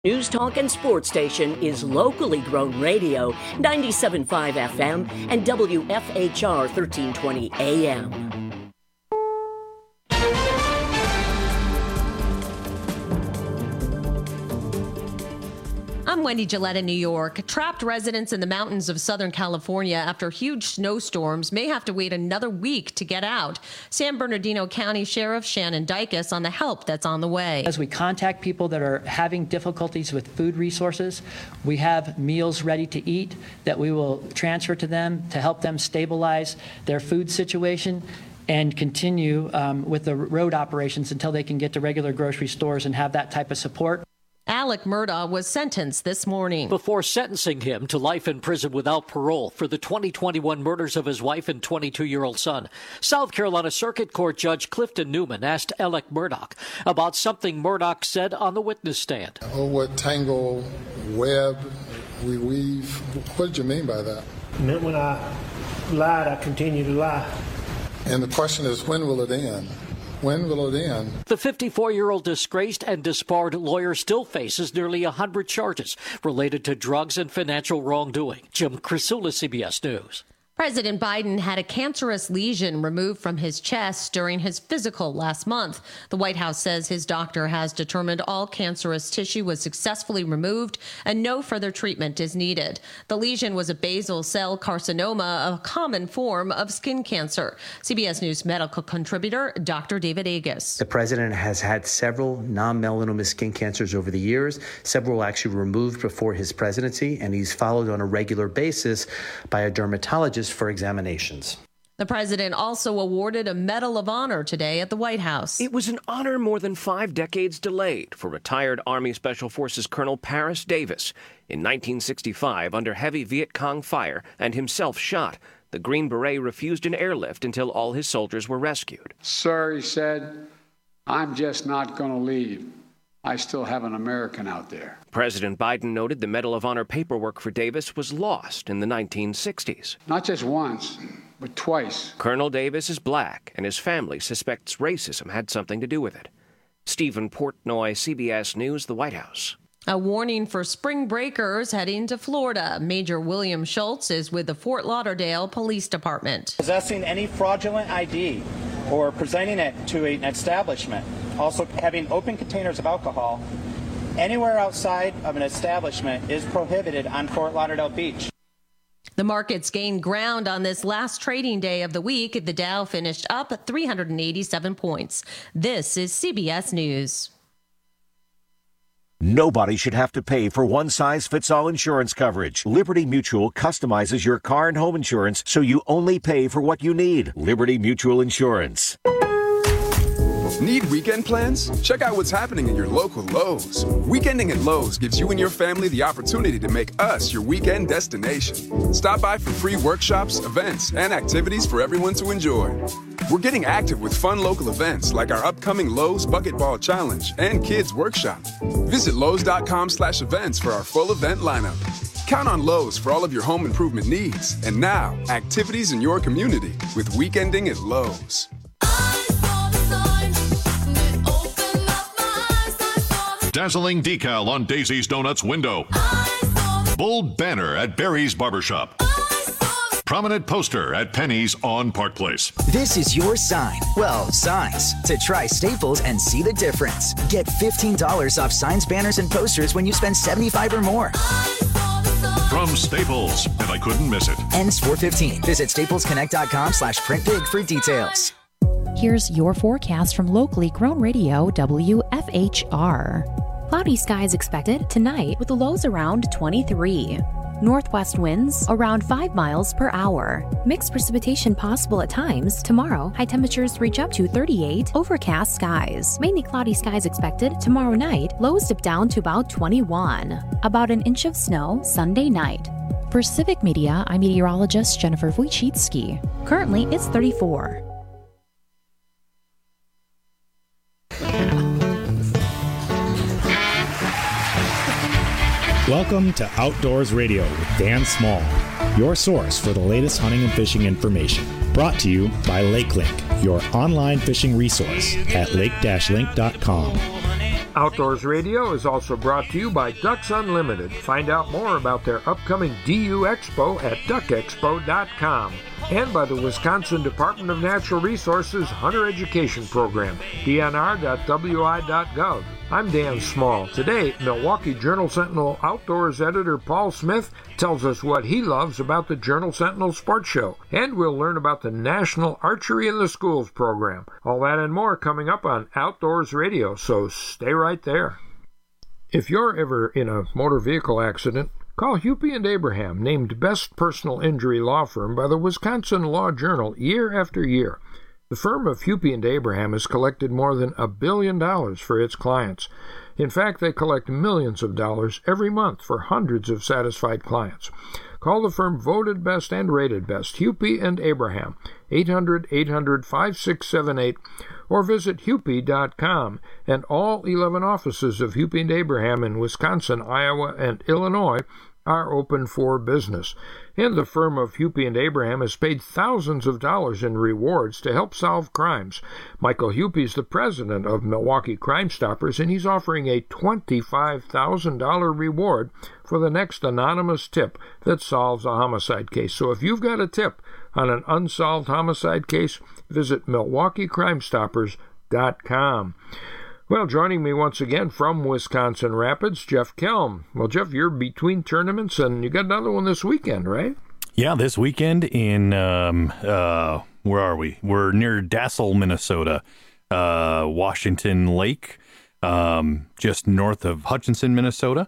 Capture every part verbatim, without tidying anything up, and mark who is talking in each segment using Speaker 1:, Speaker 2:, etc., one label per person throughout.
Speaker 1: News Talk and Sports Station is locally grown radio, ninety-seven point five F M and W F H R thirteen twenty A M.
Speaker 2: I'm Wendy Gillette in New York. Trapped residents in the mountains of Southern California after huge snowstorms may have to wait another week to get out. San Bernardino County Sheriff Shannon Dykes on the help that's on the way.
Speaker 3: As we contact people that are having difficulties with food resources, we have meals ready to eat that we will transfer to them to help them stabilize their food situation and continue um, with the road operations until they can get to regular grocery stores and have that type of support.
Speaker 2: Alec Murdaugh was sentenced this morning.
Speaker 4: Before sentencing him to life in prison without parole for the twenty twenty-one murders of his wife and twenty-two-year-old son, South Carolina Circuit Court Judge Clifton Newman asked Alec Murdaugh about something Murdaugh said on the witness stand.
Speaker 5: Oh, what tangle web we weave. What did you mean by that?
Speaker 6: It meant when I lied, I continue to lie.
Speaker 5: And the question is, when will it end? When will it end?
Speaker 4: The fifty-four-year-old disgraced and disbarred lawyer still faces nearly one hundred charges related to drugs and financial wrongdoing. Jim Krasula, C B S News.
Speaker 2: President Biden had a cancerous lesion removed from his chest during his physical last month. The White House says his doctor has determined all cancerous tissue was successfully removed and no further treatment is needed. The lesion was a basal cell carcinoma, a common form of skin cancer. C B S News medical contributor Doctor David Agus.
Speaker 7: The president has had several non-melanoma skin cancers over the years. Several were actually removed before his presidency, and he's followed on a regular basis by a dermatologist for examinations.
Speaker 2: The president also awarded a Medal of Honor today at the White House.
Speaker 8: It was an honor more than five decades delayed for retired Army Special Forces Colonel Paris Davis. In nineteen sixty-five, under heavy Viet Cong fire and himself shot, the Green Beret refused an airlift until all his soldiers were rescued.
Speaker 9: Sir, he said, I'm just not going to leave. I still have an American out there.
Speaker 8: President Biden noted the Medal of Honor paperwork for Davis was lost in the nineteen sixties.
Speaker 9: Not just once, but twice.
Speaker 8: Colonel Davis is black, and his family suspects racism had something to do with it. Stephen Portnoy, C B S News, the White House.
Speaker 2: A warning for spring breakers heading to Florida. Major William Schultz is with the Fort Lauderdale Police Department.
Speaker 10: Possessing any fraudulent I D or presenting it to an establishment, also having open containers of alcohol anywhere outside of an establishment is prohibited on Fort Lauderdale Beach.
Speaker 2: The markets gained ground on this last trading day of the week. The Dow finished up three hundred eighty-seven points. This is C B S News.
Speaker 11: Nobody should have to pay for one-size-fits-all insurance coverage. Liberty Mutual customizes your car and home insurance so you only pay for what you need. Liberty Mutual Insurance.
Speaker 12: Need weekend plans? Check out what's happening in your local Lowe's. Weekending at Lowe's gives you and your family the opportunity to make us your weekend destination. Stop by for free workshops, events, and activities for everyone to enjoy. We're getting active with fun local events like our upcoming Lowe's Bucket Ball Challenge and Kids Workshop. Visit Lowe's.com slash events for our full event lineup. Count on Lowe's for all of your home improvement needs. And now, activities in your community with Weekending at Lowe's.
Speaker 13: Dazzling decal on Daisy's Donuts window. Bold banner at Barry's Barbershop. Prominent poster at Penny's on Park Place.
Speaker 14: This is your sign. Well, signs. To try Staples and see the difference. Get fifteen dollars off signs, banners, and posters when you spend seventy-five dollars or more.
Speaker 13: From Staples, and I couldn't miss it.
Speaker 14: Ends four fifteen. Visit staplesconnect.com slash print big for details.
Speaker 15: Here's your forecast from locally grown radio W F H R. Cloudy skies expected tonight with the lows around twenty-three. Northwest winds around five miles per hour. Mixed precipitation possible at times. Tomorrow, high temperatures reach up to thirty-eight. Overcast skies. Mainly cloudy skies expected tomorrow night. Lows dip down to about twenty-one. About an inch of snow Sunday night. For Civic Media, I'm meteorologist Jennifer Wojcicki. Currently, it's thirty-four.
Speaker 16: Welcome to Outdoors Radio with Dan Small, your source for the latest hunting and fishing information. Brought to you by LakeLink, your online fishing resource at lake dash link dot com.
Speaker 17: Outdoors Radio is also brought to you by Ducks Unlimited. Find out more about their upcoming D U Expo at duck expo dot com. And by the Wisconsin Department of Natural Resources Hunter Education Program, d n r dot w i dot gov. I'm Dan Small. Today, Milwaukee Journal-Sentinel Outdoors editor Paul Smith tells us what he loves about the Journal-Sentinel Sports Show. And we'll learn about the National Archery in the Schools program. All that and more coming up on Outdoors Radio, so stay right there. If you're ever in a motor vehicle accident, call Hupy and Abraham, named Best Personal Injury Law Firm by the Wisconsin Law Journal year after year. The firm of Hupy and Abraham has collected more than a billion dollars for its clients. In fact, they collect millions of dollars every month for hundreds of satisfied clients. Call the firm voted best and rated best, Hupy and Abraham, eight hundred, eight hundred, five six seven eight, or visit hupy dot com. And all eleven offices of Hupy and Abraham in Wisconsin, Iowa, and Illinois are open for business. And the firm of Hupy and Abraham has paid thousands of dollars in rewards to help solve crimes. Michael Hupy is the president of Milwaukee Crime Stoppers, and he's offering a twenty-five thousand dollars reward for the next anonymous tip that solves a homicide case. So if you've got a tip on an unsolved homicide case, visit milwaukee crime stoppers dot com. Well, joining me once again from Wisconsin Rapids, Jeff Kelm. Well, Jeff, you're between tournaments, and you got another one this weekend, right?
Speaker 18: Yeah, this weekend in, um, uh, where are we? We're near Dassel, Minnesota, uh, Washington Lake, um, just north of Hutchinson, Minnesota.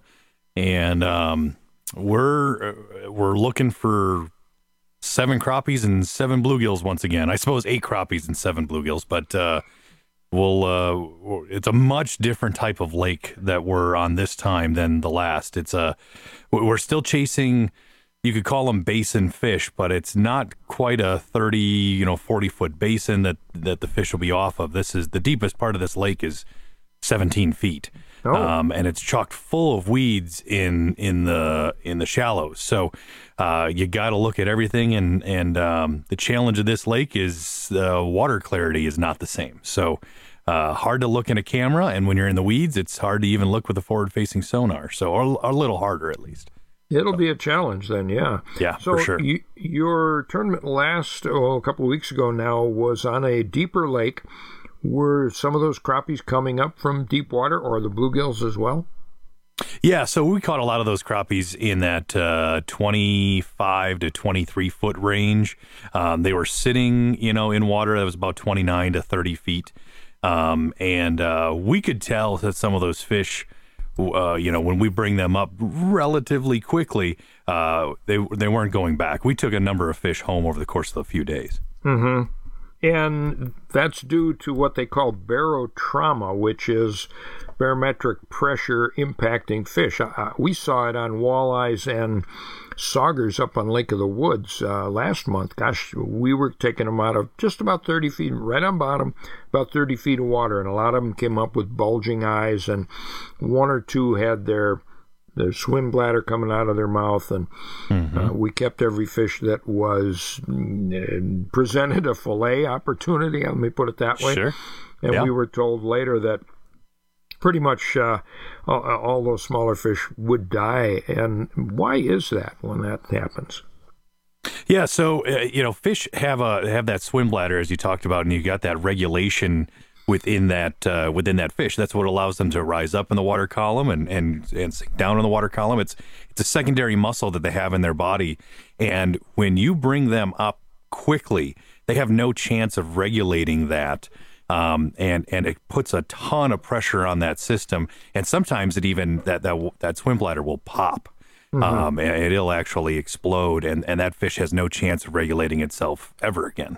Speaker 18: And um, we're we're looking for seven crappies and seven bluegills once again. I suppose eight crappies and seven bluegills, but... Uh, Well, uh, it's a much different type of lake that we're on this time than the last. It's a, we're still chasing, you could call them basin fish, but it's not quite a thirty, you know, forty foot basin that, that the fish will be off of. This is the deepest part of this lake is seventeen feet. Oh. Um, and it's chocked full of weeds in, in the, in the shallows. So, uh, you got to look at everything. And, and, um, the challenge of this lake is, uh, water clarity is not the same. So, uh, hard to look in a camera. And when you're in the weeds, it's hard to even look with a forward facing sonar. So, or, or a little harder at least.
Speaker 17: It'll so. be a challenge then. Yeah.
Speaker 18: Yeah,
Speaker 17: so
Speaker 18: for sure.
Speaker 17: You, your tournament last, oh, a couple of weeks ago now was on a deeper lake. Were some of those crappies coming up from deep water, or the bluegills as well?
Speaker 18: Yeah, so we caught a lot of those crappies in that uh, twenty-five to twenty-three foot range. Um, they were sitting, you know, in water that was about twenty-nine to thirty feet. Um, and uh, we could tell that some of those fish, uh, you know, when we bring them up relatively quickly, uh, they they weren't going back. We took a number of fish home over the course of a few days.
Speaker 17: Mm-hmm. And that's due to what they call barotrauma, which is barometric pressure impacting fish. Uh, we saw it on walleyes and saugers up on Lake of the Woods uh, last month. Gosh, we were taking them out of just about thirty feet, right on bottom, about thirty feet of water, and a lot of them came up with bulging eyes, and one or two had their their swim bladder coming out of their mouth, and mm-hmm. uh, we kept every fish that was uh, presented a fillet opportunity, let me put it that way.
Speaker 18: Sure.
Speaker 17: And
Speaker 18: yeah.
Speaker 17: we were told later that pretty much uh, all, all those smaller fish would die. And why is that when that happens?
Speaker 18: Yeah, so, uh, you know, fish have a have that swim bladder, as you talked about, and you got that regulation within that uh, within that fish. That's what allows them to rise up in the water column and, and, and sink down in the water column. It's it's a secondary muscle that they have in their body. And when you bring them up quickly, they have no chance of regulating that. Um, and, and it puts a ton of pressure on that system. And sometimes it even, that, that, that swim bladder will pop. Mm-hmm. Um, and it'll actually explode. And, and that fish has no chance of regulating itself ever again.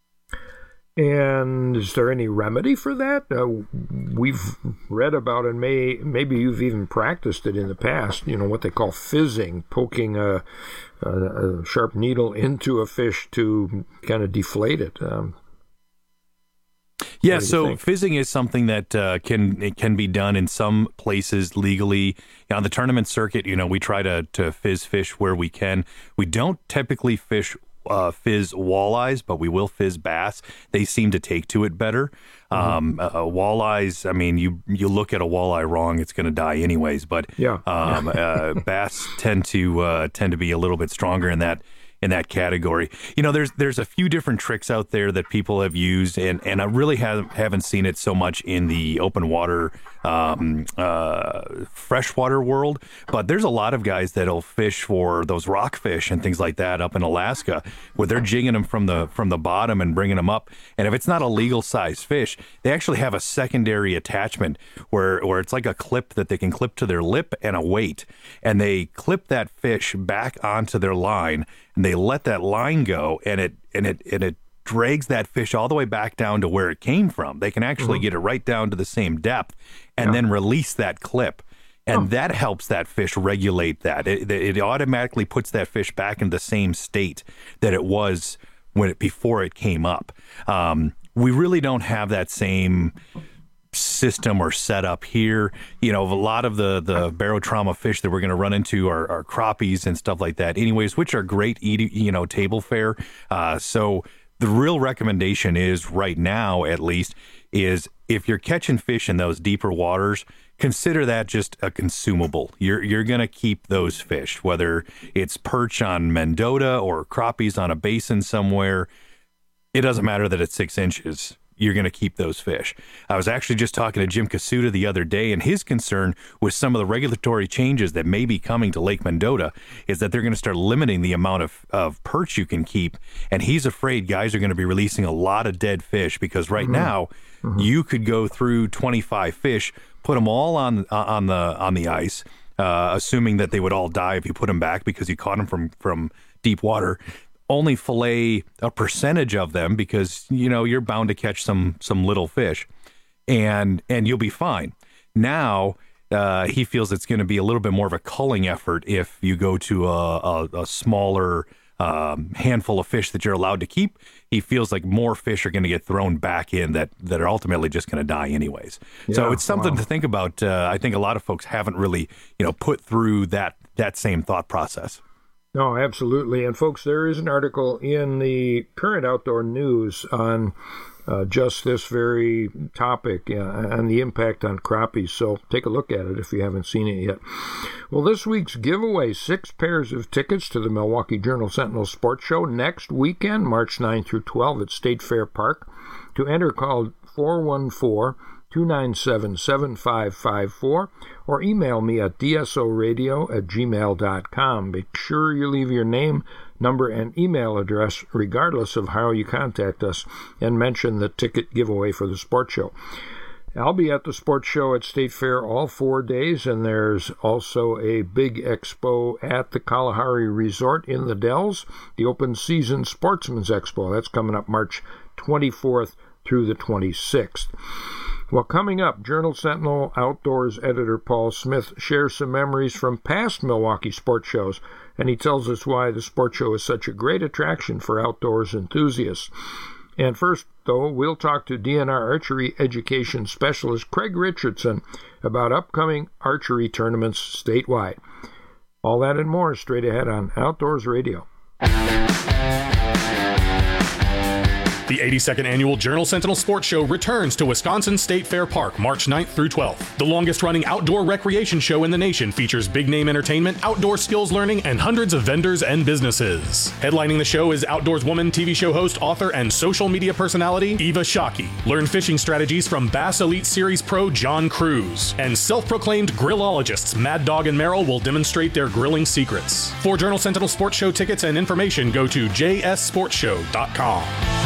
Speaker 17: And is there any remedy for that? Uh, we've read about it, may, maybe you've even practiced it in the past, you know, what they call fizzing, poking a, a, a sharp needle into a fish to kind of deflate it. Um,
Speaker 18: yeah, so think? fizzing is something that uh, can it can be done in some places legally. You know, on the tournament circuit, you know, we try to, to fizz fish where we can. We don't typically fish uh, fizz walleyes, but we will fizz bass. They seem to take to it better. Um, uh, walleyes, I mean, you you look at a walleye wrong, it's going to die anyways. But
Speaker 17: yeah.
Speaker 18: um, uh, bass tend to uh, tend to be a little bit stronger in that in that category. You know, there's there's a few different tricks out there that people have used, and, and I really have, haven't seen it so much in the open water, um, uh, freshwater world. But there's a lot of guys that'll fish for those rockfish and things like that up in Alaska, where they're jigging them from the from the bottom and bringing them up. And if it's not a legal size fish, they actually have a secondary attachment where where it's like a clip that they can clip to their lip and a weight, and they clip that fish back onto their line. And they let that line go, and it and it and it drags that fish all the way back down to where it came from. They can actually mm-hmm. get it right down to the same depth, and yeah. then release that clip, and oh. that helps that fish regulate that. It, it automatically puts that fish back in the same state that it was when it before it came up. Um, we really don't have that same system or setup here. You know, a lot of the the barotrauma fish that we're going to run into are, are crappies and stuff like that anyways, which are great eating, you know, table fare. Uh, so the real recommendation is right now, at least, is if you're catching fish in those deeper waters, consider that just a consumable. You're you're going to keep those fish, whether it's perch on Mendota or crappies on a basin somewhere. It doesn't matter that it's six inches. You're going to keep those fish. I was actually just talking to Jim Kasuda the other day, and his concern with some of the regulatory changes that may be coming to Lake Mendota is that they're going to start limiting the amount of, of perch you can keep, and he's afraid guys are going to be releasing a lot of dead fish because right mm-hmm. now mm-hmm. you could go through twenty-five fish, put them all on uh, on the on the ice, uh, assuming that they would all die if you put them back because you caught them from from deep water. Only fillet a percentage of them because, you know, you're bound to catch some some little fish, and and you'll be fine. Now uh, he feels it's going to be a little bit more of a culling effort if you go to a, a, a smaller um, handful of fish that you're allowed to keep. He feels like more fish are going to get thrown back in that, that are ultimately just going to die anyways. Yeah, so it's something wow. to think about. Uh, I think a lot of folks haven't really, you know, put through that that same thought process.
Speaker 17: No, absolutely. And folks, there is an article in the Current Outdoor News on uh, just this very topic uh, and the impact on crappies. So take a look at it if you haven't seen it yet. Well, this week's giveaway, six pairs of tickets to the Milwaukee Journal-Sentinel Sports Show next weekend, March ninth through twelfth at State Fair Park. To enter, call four one four, two nine seven, seven five five four or email me at d s o radio at gmail dot com. Make sure you leave your name, number, and email address regardless of how you contact us, and mention the ticket giveaway for the sports show. I'll be at the sports show at State Fair all four days, and there's also a big expo at the Kalahari Resort in the Dells, the Open Season Sportsman's Expo. That's coming up March twenty-fourth through the twenty-sixth. Well, coming up, Journal-Sentinel Outdoors editor Paul Smith shares some memories from past Milwaukee sports shows, and he tells us why the sports show is such a great attraction for outdoors enthusiasts. And first, though, we'll talk to D N R Archery Education Specialist Craig Richardson about upcoming archery tournaments statewide. All that and more straight ahead on Outdoors Radio.
Speaker 19: The eighty-second Annual Journal-Sentinel Sports Show returns to Wisconsin State Fair Park March ninth through twelfth. The longest-running outdoor recreation show in the nation features big-name entertainment, outdoor skills learning, and hundreds of vendors and businesses. Headlining the show is Outdoors Woman T V show host, author, and social media personality Eva Shockey. Learn fishing strategies from Bass Elite Series pro John Cruz. And self-proclaimed grillologists Mad Dog and Merrill will demonstrate their grilling secrets. For Journal-Sentinel Sports Show tickets and information, go to j s sports show dot com.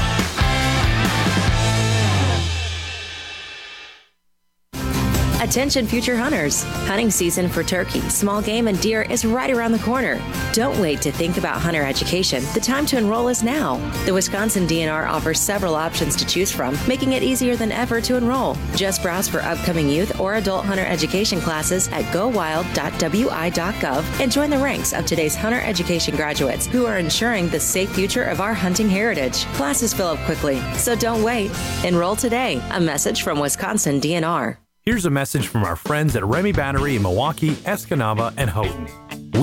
Speaker 20: Attention future hunters. Hunting season for turkey, small game, and deer is right around the corner. Don't wait to think about hunter education. The time to enroll is now. The Wisconsin D N R offers several options to choose from, making it easier than ever to enroll. Just browse for upcoming youth or adult hunter education classes at go wild dot w i dot gov and join the ranks of today's hunter education graduates who are ensuring the safe future of our hunting heritage. Classes fill up quickly, so don't wait. Enroll today. A message from Wisconsin D N R.
Speaker 18: Here's a message from our friends at Remy Battery in Milwaukee, Escanaba, and Houghton.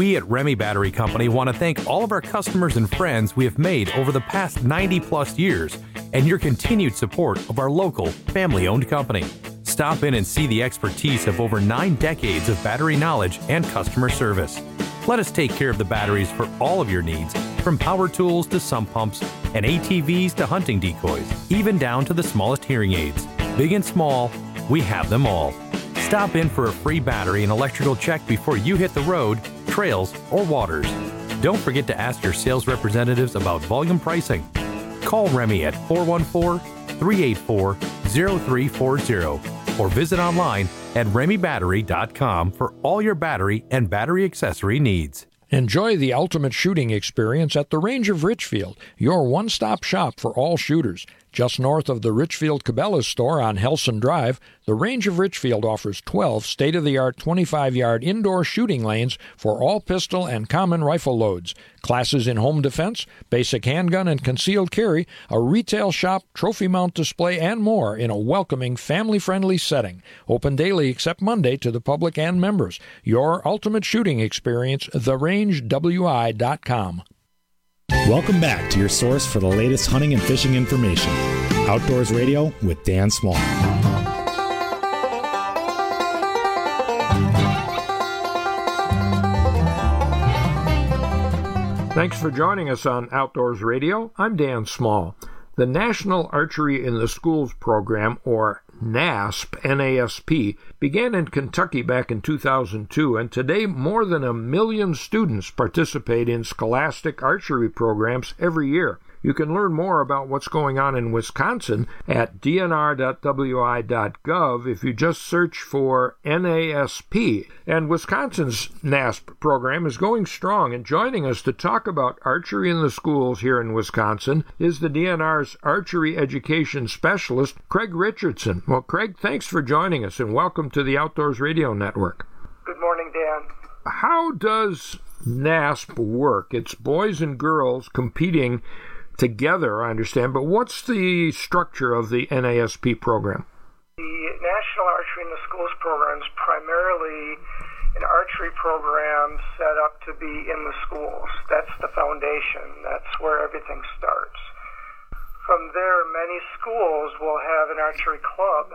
Speaker 18: We at Remy Battery Company want to thank all of our customers and friends we have made over the past ninety plus years and your continued support of our local, family-owned company. Stop in and see the expertise of over nine decades of battery knowledge and customer service. Let us take care of the batteries for all of your needs, from power tools to sump pumps and A T Vs to hunting decoys, even down to the smallest hearing aids. Big and small, we have them all. Stop in for a free battery and electrical check before you hit the road, trails, or waters. Don't forget to ask your sales representatives about volume pricing. Call Remy at four one four, three eight four, zero three four zero or visit online at remy battery dot com for all your battery and battery accessory needs.
Speaker 17: Enjoy the ultimate shooting experience at the Range of Richfield, your one-stop shop for all shooters. Just north of the Richfield Cabela's store on Helson Drive, the Range of Richfield offers twelve state-of-the-art twenty-five yard indoor shooting lanes for all pistol and common rifle loads, classes in home defense, basic handgun and concealed carry, a retail shop, trophy mount display, and more in a welcoming, family-friendly setting. Open daily except Monday to the public and members. Your ultimate shooting experience, the range w i dot com.
Speaker 16: Welcome back to your source for the latest hunting and fishing information. Outdoors Radio with Dan Small.
Speaker 17: Thanks for joining us on Outdoors Radio. I'm Dan Small. The National Archery in the Schools program, or NASP, N A S P, began in Kentucky back in two thousand two, and today more than a million students participate in scholastic archery programs every year. You can learn more about what's going on in Wisconsin at d n r dot w i dot gov if you just search for N A S P. And Wisconsin's NASP program is going strong, and joining us to talk about archery in the schools here in Wisconsin is the D N R's archery education specialist, Craig Richardson. Well, Craig, thanks for joining us, and welcome to the Outdoors Radio Network.
Speaker 6: Good morning, Dan.
Speaker 17: How does NASP work? It's boys and girls competing together, I understand, but what's the structure of the N A S P program?
Speaker 6: The National Archery in the Schools program is primarily an archery program set up to be in the schools. That's the foundation. That's where everything starts. From there, many schools will have an archery club,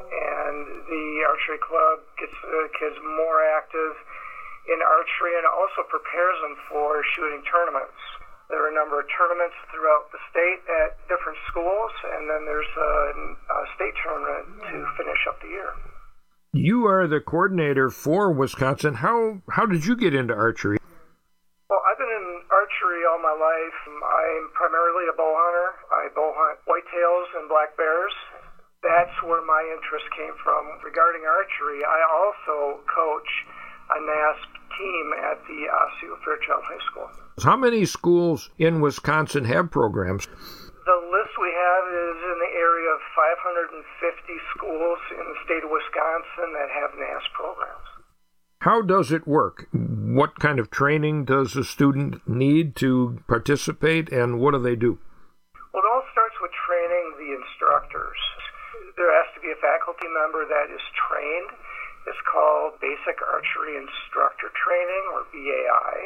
Speaker 6: and the archery club gets the kids more active in archery and also prepares them for shooting tournaments. There are a number of tournaments throughout the state at different schools, and then there's a, a state tournament to finish up the year.
Speaker 17: You are the coordinator for Wisconsin. How how did you get into archery?
Speaker 6: Well, I've been in archery all my life. I'm primarily a bow hunter. I bow hunt whitetails and black bears. That's where my interest came from. Regarding archery, I also coach a NASP team at the Osseo Fairchild High School.
Speaker 17: How many schools in Wisconsin have programs?
Speaker 6: The list we have is in the area of five hundred fifty schools in the state of Wisconsin that have NASP programs.
Speaker 17: How does it work? What kind of training does a student need to participate, and what do they do?
Speaker 6: Well, it all starts with training the instructors. There has to be a faculty member that is trained. It's called Basic Archery Instructor Training, or B A I.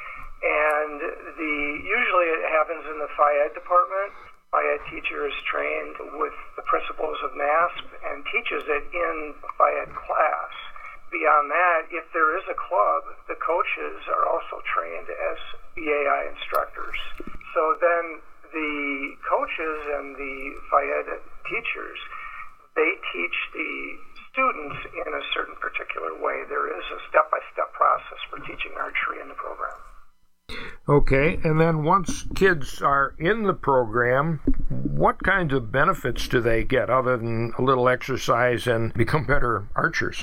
Speaker 6: And the usually it happens in the Phy Ed department. Phy Ed teacher is trained with the principles of NASP and teaches it in Phy Ed class. Beyond that, if there is a club, the coaches are also trained as B A I instructors. So then the coaches and the Phy Ed teachers, they teach the students in a certain particular way. There is a step-by-step process for teaching archery in the program.
Speaker 17: Okay, and then once kids are in the program, what kinds of benefits do they get other than a little exercise and become better archers?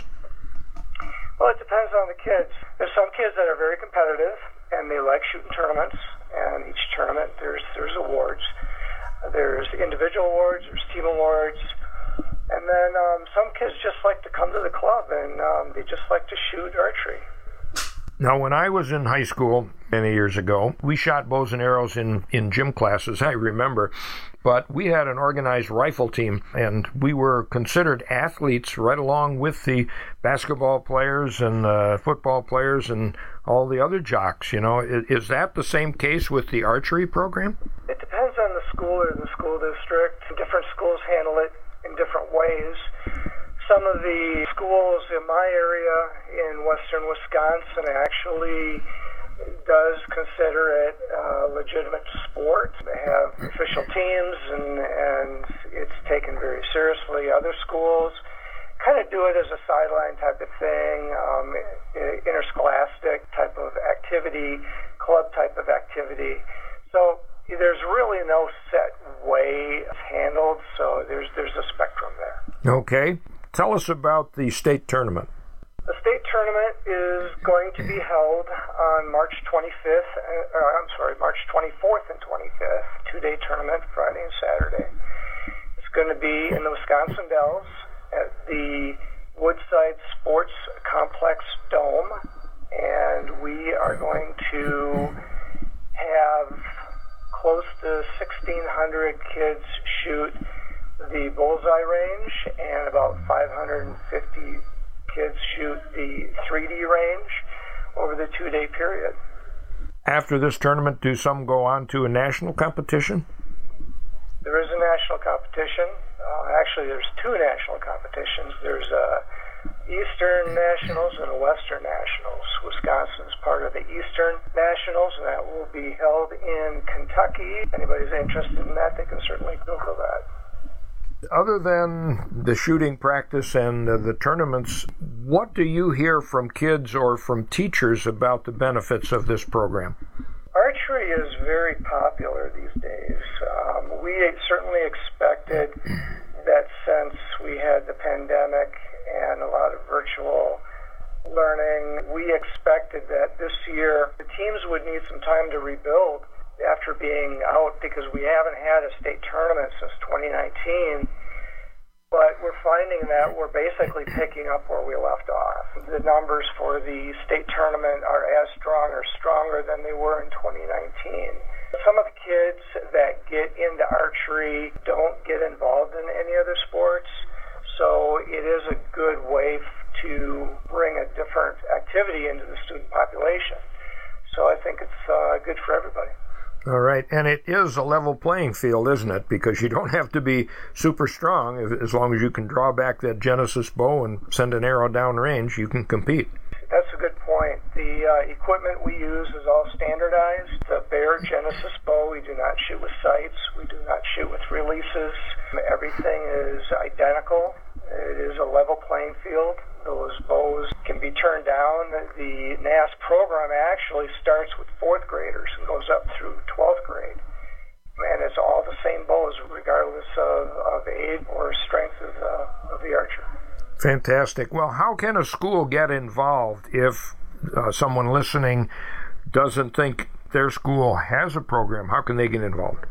Speaker 6: Well, it depends on the kids. There's some kids that are very competitive, and they like shooting tournaments, and each tournament there's there's awards. There's individual awards, there's team awards, and then um, some kids just like to come to the club, and um, they just like to shoot archery.
Speaker 17: Now, when I was in high school, many years ago. We shot bows and arrows in, in gym classes, I remember. But we had an organized rifle team, and we were considered athletes right along with the basketball players and uh, football players and all the other jocks. You know, is, is that the same case with the archery program?
Speaker 6: It depends on the school or the school district. Different schools handle it in different ways. Some of the schools in my area in western Wisconsin actually does consider it a legitimate sport. They have official teams, and, and it's taken very seriously. Other schools kind of do it as a sideline type of thing, um, interscholastic type of activity, club type of activity. So there's really no set way it's handled, so there's there's a spectrum there.
Speaker 17: Okay. Tell us about the state tournament.
Speaker 6: The state tournament is going to be held on March twenty-fifth, uh, I'm sorry, March twenty-fourth and twenty-fifth, two-day tournament, Friday and Saturday. It's going to be in the Wisconsin Dells at the Woodside Sports Complex Dome, and we are going to have close to sixteen hundred kids shoot the bullseye range and about five hundred fifty kids shoot the three D range over the two-day period.
Speaker 17: After this tournament, do some go on to a national competition?
Speaker 6: There is a national competition. Uh, actually, there's two national competitions. There's a Eastern Nationals and a Western Nationals. Wisconsin's part of the Eastern Nationals, and that will be held in Kentucky. If anybody's interested in that, they can certainly Google that.
Speaker 17: Other than the shooting practice and uh, the tournaments, what do you hear from kids or from teachers about the benefits of this program?
Speaker 6: Archery is very popular these days. Um, we certainly expected that since we had the pandemic and a lot of virtual learning, we expected that this year the teams would need some time to rebuild after being out, because we haven't had a state tournament since twenty nineteen, but we're finding that we're basically picking up where we left off. The numbers for the state tournament are as strong or stronger than they were in twenty nineteen. Some of the kids that get into archery don't get involved in any other sports, so it is a good way to bring a different activity into the student population. So I think it's uh, good for everybody.
Speaker 17: All right, and it is a level playing field, isn't it? Because you don't have to be super strong. As long as you can draw back that Genesis bow and send an arrow down range, you can compete.
Speaker 6: That's a good point. The uh, equipment we use is all standardized. The Bear Genesis bow, we do not shoot with sights. We do not shoot with releases. Everything is identical. It is a level playing field. Those bows can be turned down. The N A S program actually starts with fourth graders and goes up through twelfth grade. And it's all the same bows regardless of, of age or strength of the, of the archer.
Speaker 17: Fantastic. Well, how can a school get involved if uh, someone listening doesn't think their school has a program? How can they get involved?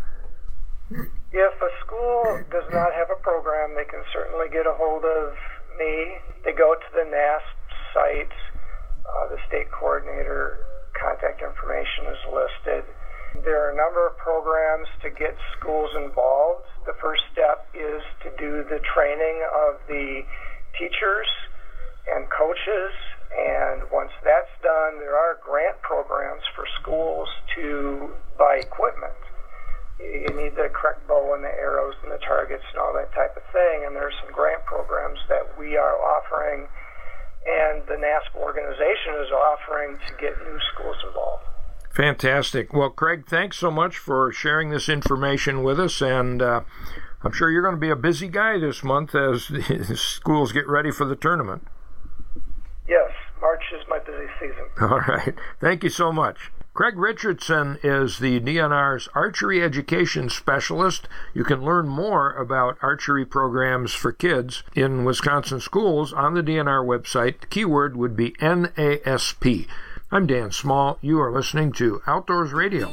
Speaker 6: If a school does not have a program, they can certainly get a hold of me. They go to the N A S site. Uh, the state coordinator contact information is listed. There are a number of programs to get schools involved. The first step is to do the training of the teachers and coaches, and once that's done, there are grant programs for schools to buy equipment. You need the correct bow and the arrows and the targets and all that type of thing, and there's some grant programs that we are offering, and the N A S P organization is offering to get new schools involved.
Speaker 17: Fantastic. Well, Craig, thanks so much for sharing this information with us, and uh, I'm sure you're going to be a busy guy this month as the schools get ready for the tournament.
Speaker 6: Yes, March is my busy season.
Speaker 17: All right. Thank you so much. Craig Richardson is the D N R's Archery Education Specialist. You can learn more about archery programs for kids in Wisconsin schools on the D N R website. The keyword would be N A S P. I'm Dan Small. You are listening to Outdoors Radio.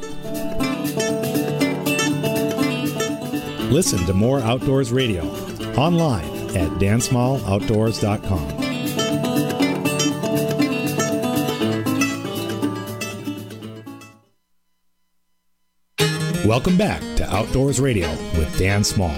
Speaker 16: Listen to more Outdoors Radio online at dan small outdoors dot com. Welcome back to Outdoors Radio with Dan Small.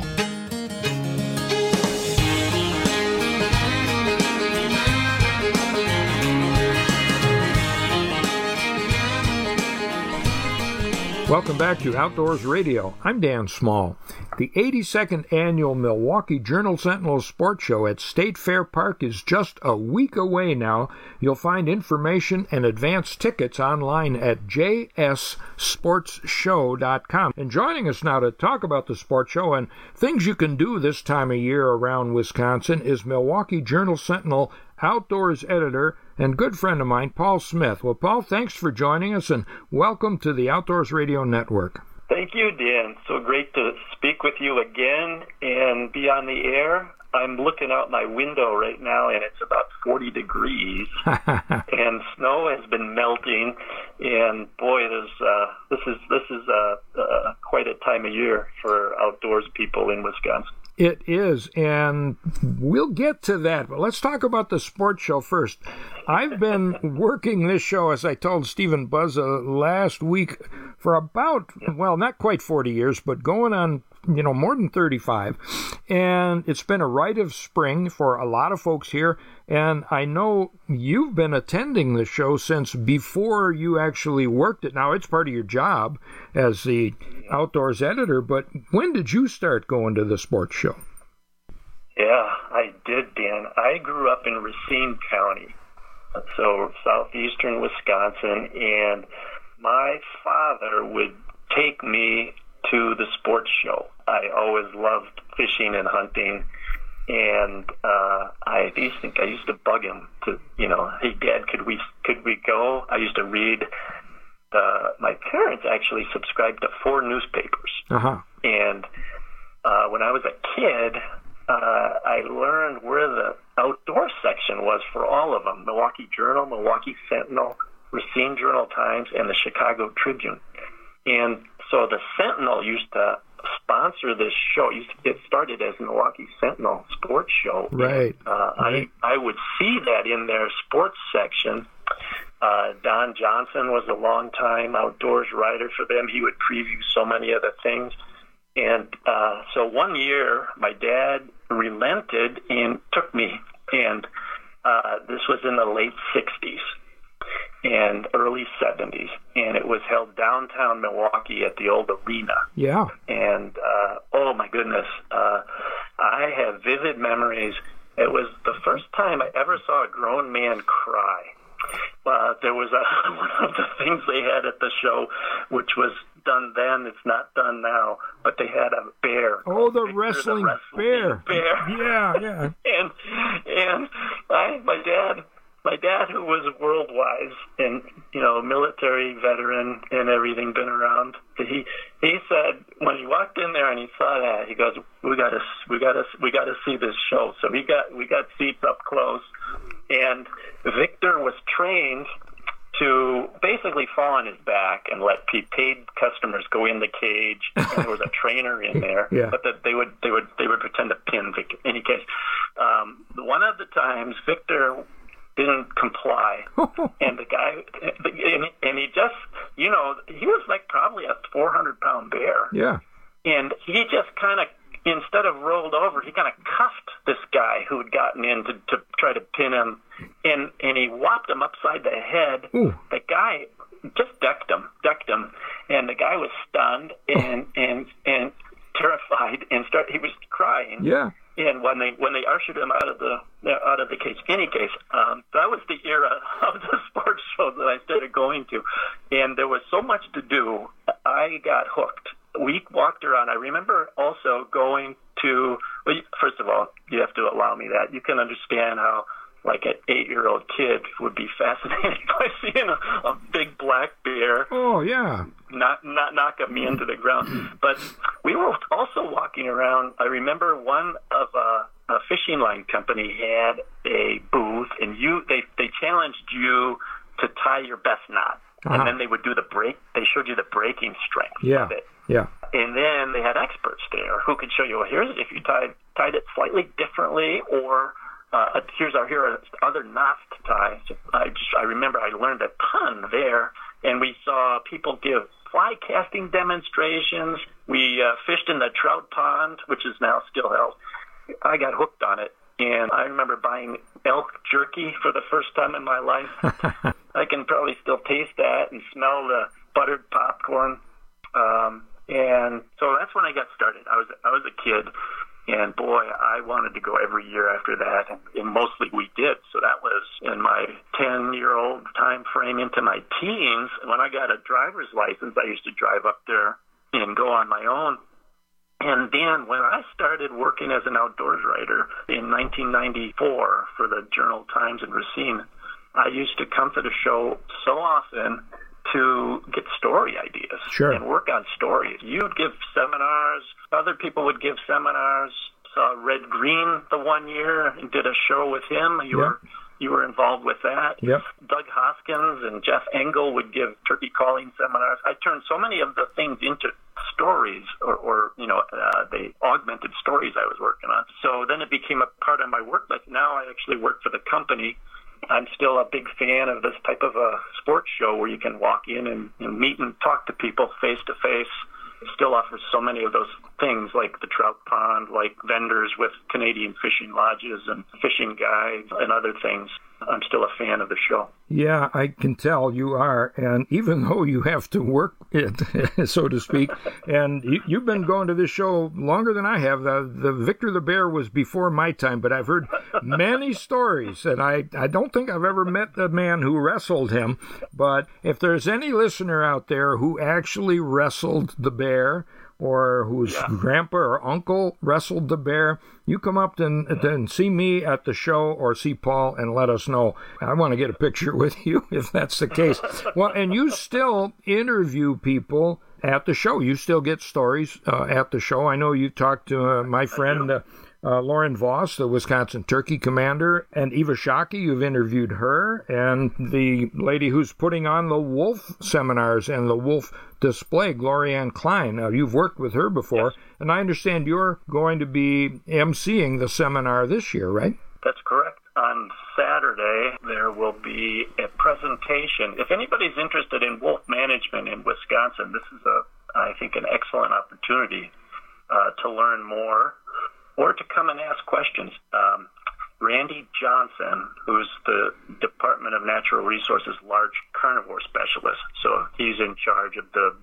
Speaker 17: Welcome back to Outdoors Radio. I'm Dan Small. The eighty-second Annual Milwaukee Journal-Sentinel Sports Show at State Fair Park is just a week away now. You'll find information and advance tickets online at j s sports show dot com. And joining us now to talk about the sports show and things you can do this time of year around Wisconsin is Milwaukee Journal-Sentinel Outdoors editor and good friend of mine, Paul Smith. Well, Paul, thanks for joining us, and welcome to the Outdoors Radio Network.
Speaker 21: Thank you, Dan. So great to speak with you again and be on the air. I'm looking out my window right now, and it's about forty degrees, and snow has been melting. And boy, there's uh, this is this is uh, uh, quite a time of year for outdoors people in Wisconsin.
Speaker 17: It is, and we'll get to that, but let's talk about the sports show first. I've been working this show, as I told Stephen Buzza last week, for about, well, not quite forty years, but going on, you know, more than thirty-five, and it's been a rite of spring for a lot of folks here, and I know you've been attending the show since before you actually worked it. Now, it's part of your job as the outdoors editor, but when did you start going to the sports show?
Speaker 21: Yeah, I did, Dan. I grew up in Racine County, so southeastern Wisconsin, and my father would take me to the sports show. I always loved fishing and hunting, and uh, I used to think I used to bug him to, you know, hey, Dad, could we could we go? I used to read. Uh, my parents actually subscribed to four newspapers,
Speaker 17: uh-huh.
Speaker 21: and uh, when I was a kid, uh, I learned where the outdoor section was for all of them: Milwaukee Journal, Milwaukee Sentinel, Racine Journal-Times, and the Chicago Tribune. And so the Sentinel used to sponsor this show. It, used to, it started as Milwaukee Sentinel Sports Show.
Speaker 17: Right.
Speaker 21: And, uh, right. I I would see that in their sports section. Uh, Don Johnson was a long-time outdoors writer for them. He would preview so many of the things. And uh, so one year, my dad relented and took me. And uh, this was in the late sixties and early seventies. And it was held downtown Milwaukee at the old arena.
Speaker 17: Yeah.
Speaker 21: And, uh, oh, my goodness, uh, I have vivid memories. It was the first time I ever saw a grown man cry. Uh, there was a, one of the things they had at the show, which was done then, it's not done now, but they had a bear.
Speaker 17: Oh, the wrestling, the wrestling bear.
Speaker 21: bear.
Speaker 17: Yeah, yeah.
Speaker 21: and and I, my dad, my dad, who was world-wise and, you know, military veteran and everything, been around, he he said when he walked in there and he saw that, he goes, we got to we got to we got to see this show. So we got we got seats up close. And Victor was trained to basically fall on his back and let paid customers go in the cage. And there was a trainer in there,
Speaker 17: yeah.
Speaker 21: but that they would they would they would pretend to pin Victor. In any case, um, one of the times Victor didn't comply, and the guy and, and he just, you know, he was like probably a four hundred pound bear.
Speaker 17: Yeah,
Speaker 21: and he just kind of, instead of rolled over, he kind of cuffed this guy who had gotten in to, to try to pin him, and, and he whopped him upside the head.
Speaker 17: Ooh.
Speaker 21: The guy just decked him, decked him, and the guy was stunned and oh. and and terrified and start. He was crying.
Speaker 17: Yeah.
Speaker 21: And when they when they ushered him out of the out of the cage, any case, um, that was the era of the sports show that I started going to, and there was so much to do. I got hooked. We walked around. I remember also going to, well, first of all, you have to allow me that. You can understand how, like, an eight-year-old kid would be fascinated by seeing a, a big black bear.
Speaker 17: Oh, yeah.
Speaker 21: Not, not knock me into the ground. But we were also walking around. I remember one of a, a fishing line company had a booth, and you they, they challenged you to tie your best knot. Uh-huh. And then they would do the break. They showed you the breaking strength
Speaker 17: yeah.
Speaker 21: of it.
Speaker 17: Yeah.
Speaker 21: And then they had experts there who could show you, well, here's if you tied tied it slightly differently, or uh, here's our here are other knots to tie. So I just I remember I learned a ton there, and we saw people give fly casting demonstrations. We uh, fished in the trout pond, which is now still held. I got hooked on it, and I remember buying elk jerky for the first time in my life. I can probably still taste that and smell the buttered popcorn. Um, and so that's when I got started. I was I was a kid, and boy, I wanted to go every year after that, and, and mostly we did. So that was in my ten-year-old time frame into my teens. When I got a driver's license, I used to drive up there and go on my own. And then when I started working as an outdoors writer in nineteen ninety-four for the Journal Times in Racine, I used to come to the show so often to get story ideas
Speaker 17: sure.
Speaker 21: and work on stories. You'd give seminars, other people would give seminars. Saw Red Green the one year and did a show with him. You
Speaker 17: yep.
Speaker 21: were you were involved with that.
Speaker 17: Yep.
Speaker 21: Doug Hoskins and Jeff Engel would give turkey calling seminars. I turned so many of the things into stories, or, or you know, uh, they augmented stories I was working on. So then it became a part of my work. But now I actually work for the company. I'm still a big fan of this type of a sports show where you can walk in and, and meet and talk to people face to face. It still offers so many of those things, like the trout pond, like vendors with Canadian fishing lodges and fishing guides and other things. I'm still a fan of the show.
Speaker 17: Yeah, I can tell you are. And even though you have to work it, so to speak, and you, you've been going to this show longer than I have. The, the Victor the Bear was before my time, but I've heard many stories, and I, I don't think I've ever met the man who wrestled him. But if there's any listener out there who actually wrestled the bear, or whose yeah. grandpa or uncle wrestled the bear, you come up and, and see me at the show or see Paul and let us know. I want to get a picture with you if that's the case. Well, and you still interview people at the show. You still get stories uh, at the show. I know you talked to uh, my friend uh, uh, Lauren Voss, the Wisconsin Turkey Commander, and Eva Shockey. You've interviewed her, and the lady who's putting on the wolf seminars and the wolf display, Glorianne Klein. Now, you've worked with her before, yes. and I understand you're going to be emceeing the seminar this year, right?
Speaker 21: That's correct. On Saturday, there will be a presentation. If anybody's interested in wolf management in Wisconsin, this is, a, I think, an excellent opportunity uh, to learn more or to come and ask questions. Um, Randy Johnson, who's the Department of Natural Resources large carnivore specialist, so he's in charge of the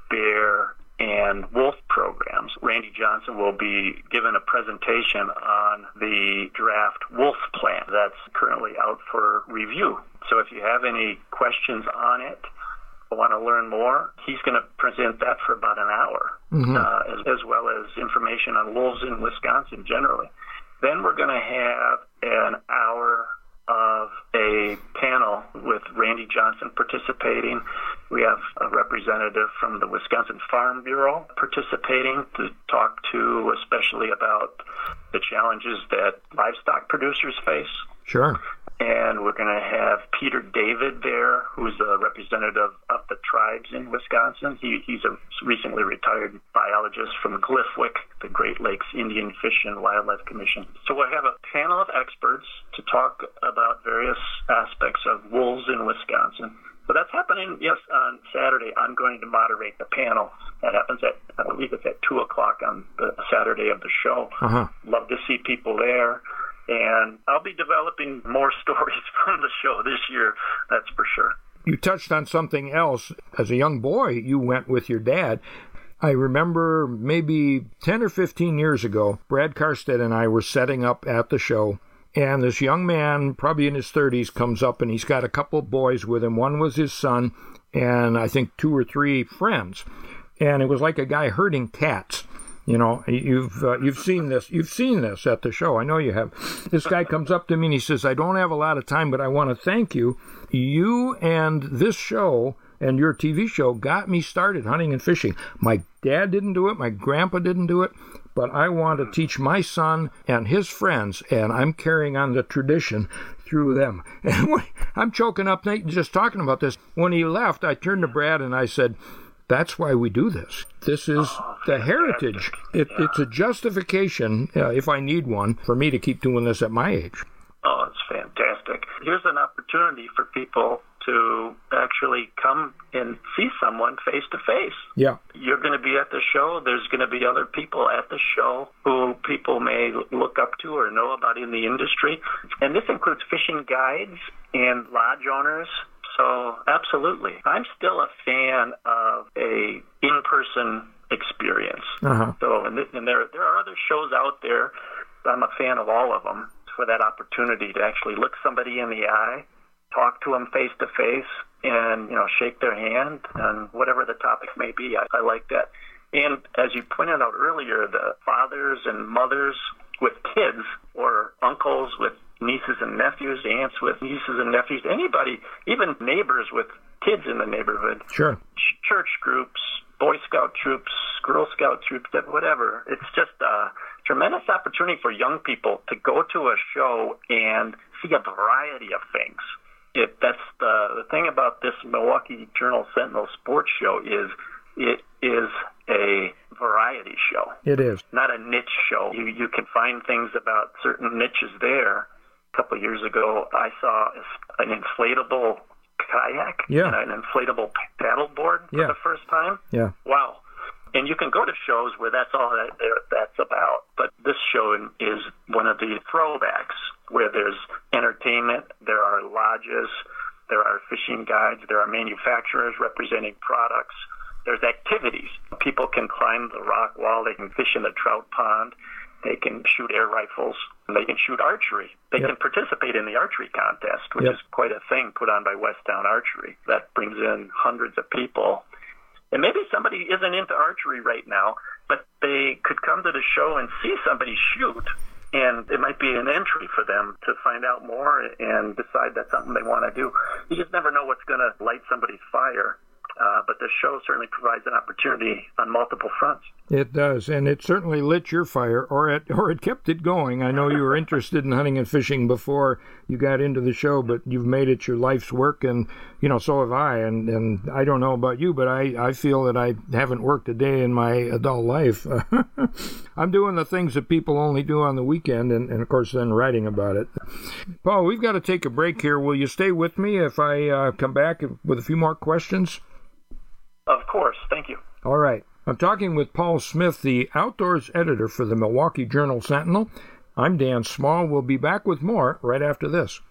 Speaker 21: bear and wolf programs. Randy Johnson will be given a presentation on the draft wolf plan that's currently out for review. So if you have any questions on it, or want to learn more, he's going to present that for about an hour, mm-hmm. uh, as, as well as information on wolves in Wisconsin generally. Then we're going to have an hour of a panel with Randy Johnson participating. We have a representative from the Wisconsin Farm Bureau participating to talk to especially about the challenges that livestock producers face.
Speaker 17: Sure.
Speaker 21: And we're going to have Peter David there, who's a representative of the tribes in Wisconsin. He, he's a recently retired biologist from Gliffwick, the Great Lakes Indian Fish and Wildlife Commission. So we'll have a panel of experts to talk about various aspects of wolves in Wisconsin. So that's happening, yes, on Saturday. I'm going to moderate the panel. That happens at, I believe it's at two o'clock on the Saturday of the show.
Speaker 17: Uh-huh.
Speaker 21: Love to see people there. And I'll be developing more stories from the show this year, that's for sure.
Speaker 17: You touched on something else. As a young boy, you went with your dad. I remember maybe ten or fifteen years ago, Brad Karstedt and I were setting up at the show, and this young man, probably in his thirties, comes up, and he's got a couple of boys with him. One was his son, and I think two or three friends. And it was like a guy herding cats. You know, you've uh, you've seen this. You've seen this at the show. I know you have. This guy comes up to me and he says, "I don't have a lot of time, but I want to thank you. You and this show and your T V show got me started hunting and fishing. My dad didn't do it. My grandpa didn't do it. But I want to teach my son and his friends, and I'm carrying on the tradition through them." And when, I'm choking up just talking about this. When he left, I turned to Brad and I said, "That's why we do this. This is the heritage. It, it's a justification, uh, if I need one, for me to keep doing this at my age."
Speaker 21: Oh, it's fantastic. Here's an opportunity for people to actually come and see someone face to face.
Speaker 17: Yeah.
Speaker 21: You're going to be at the show. There's going to be other people at the show who people may look up to or know about in the industry. And this includes fishing guides and lodge owners. So absolutely. I'm still a fan of a in-person experience.
Speaker 17: Uh-huh.
Speaker 21: So, and, th- and there, there are other shows out there. I'm a fan of all of them for that opportunity to actually look somebody in the eye, talk to them face to face, and, you know, shake their hand, and whatever the topic may be. I, I like that. And as you pointed out earlier, the fathers and mothers with kids, or uncles with nieces and nephews, aunts with nieces and nephews, anybody, even neighbors with kids in the neighborhood.
Speaker 17: Sure.
Speaker 21: Ch- church groups, Boy Scout troops, Girl Scout troops, that whatever. It's just a tremendous opportunity for young people to go to a show and see a variety of things. It, that's the, the thing about this Milwaukee Journal-Sentinel sports show is it is a variety show.
Speaker 17: It is.
Speaker 21: Not a niche show. You, you can find things about certain niches there. A couple of years ago, I saw an inflatable kayak
Speaker 17: Yeah.
Speaker 21: and an inflatable paddleboard for
Speaker 17: Yeah.
Speaker 21: the first time.
Speaker 17: Yeah.
Speaker 21: Wow. And you can go to shows where that's all that that's about. But this show is one of the throwbacks where there's entertainment, there are lodges, there are fishing guides, there are manufacturers representing products, there's activities. People can climb the rock wall, they can fish in the trout pond, they can shoot air rifles, and they can shoot archery. They
Speaker 17: Yep.
Speaker 21: can participate in the archery contest, which
Speaker 17: Yep.
Speaker 21: is quite a thing put on by Westtown Archery. That brings in hundreds of people. And maybe somebody isn't into archery right now, but they could come to the show and see somebody shoot, and it might be an entry for them to find out more and decide that's something they want to do. You just never know what's going to light somebody's fire, uh, but the show certainly provides an opportunity on multiple fronts.
Speaker 17: It does, and it certainly lit your fire, or it or it kept it going. I know you were interested in hunting and fishing before you got into the show, but you've made it your life's work, and you know so have I. And, and I don't know about you, but I, I feel that I haven't worked a day in my adult life. I'm doing the things that people only do on the weekend, and, and of course then writing about it. Paul, we've got to take a break here. Will you stay with me if I uh, come back with a few more questions?
Speaker 21: Of course. Thank you.
Speaker 17: All right. I'm talking with Paul Smith, the outdoors editor for the Milwaukee Journal-Sentinel. I'm Dan Small. We'll be back with more right after this.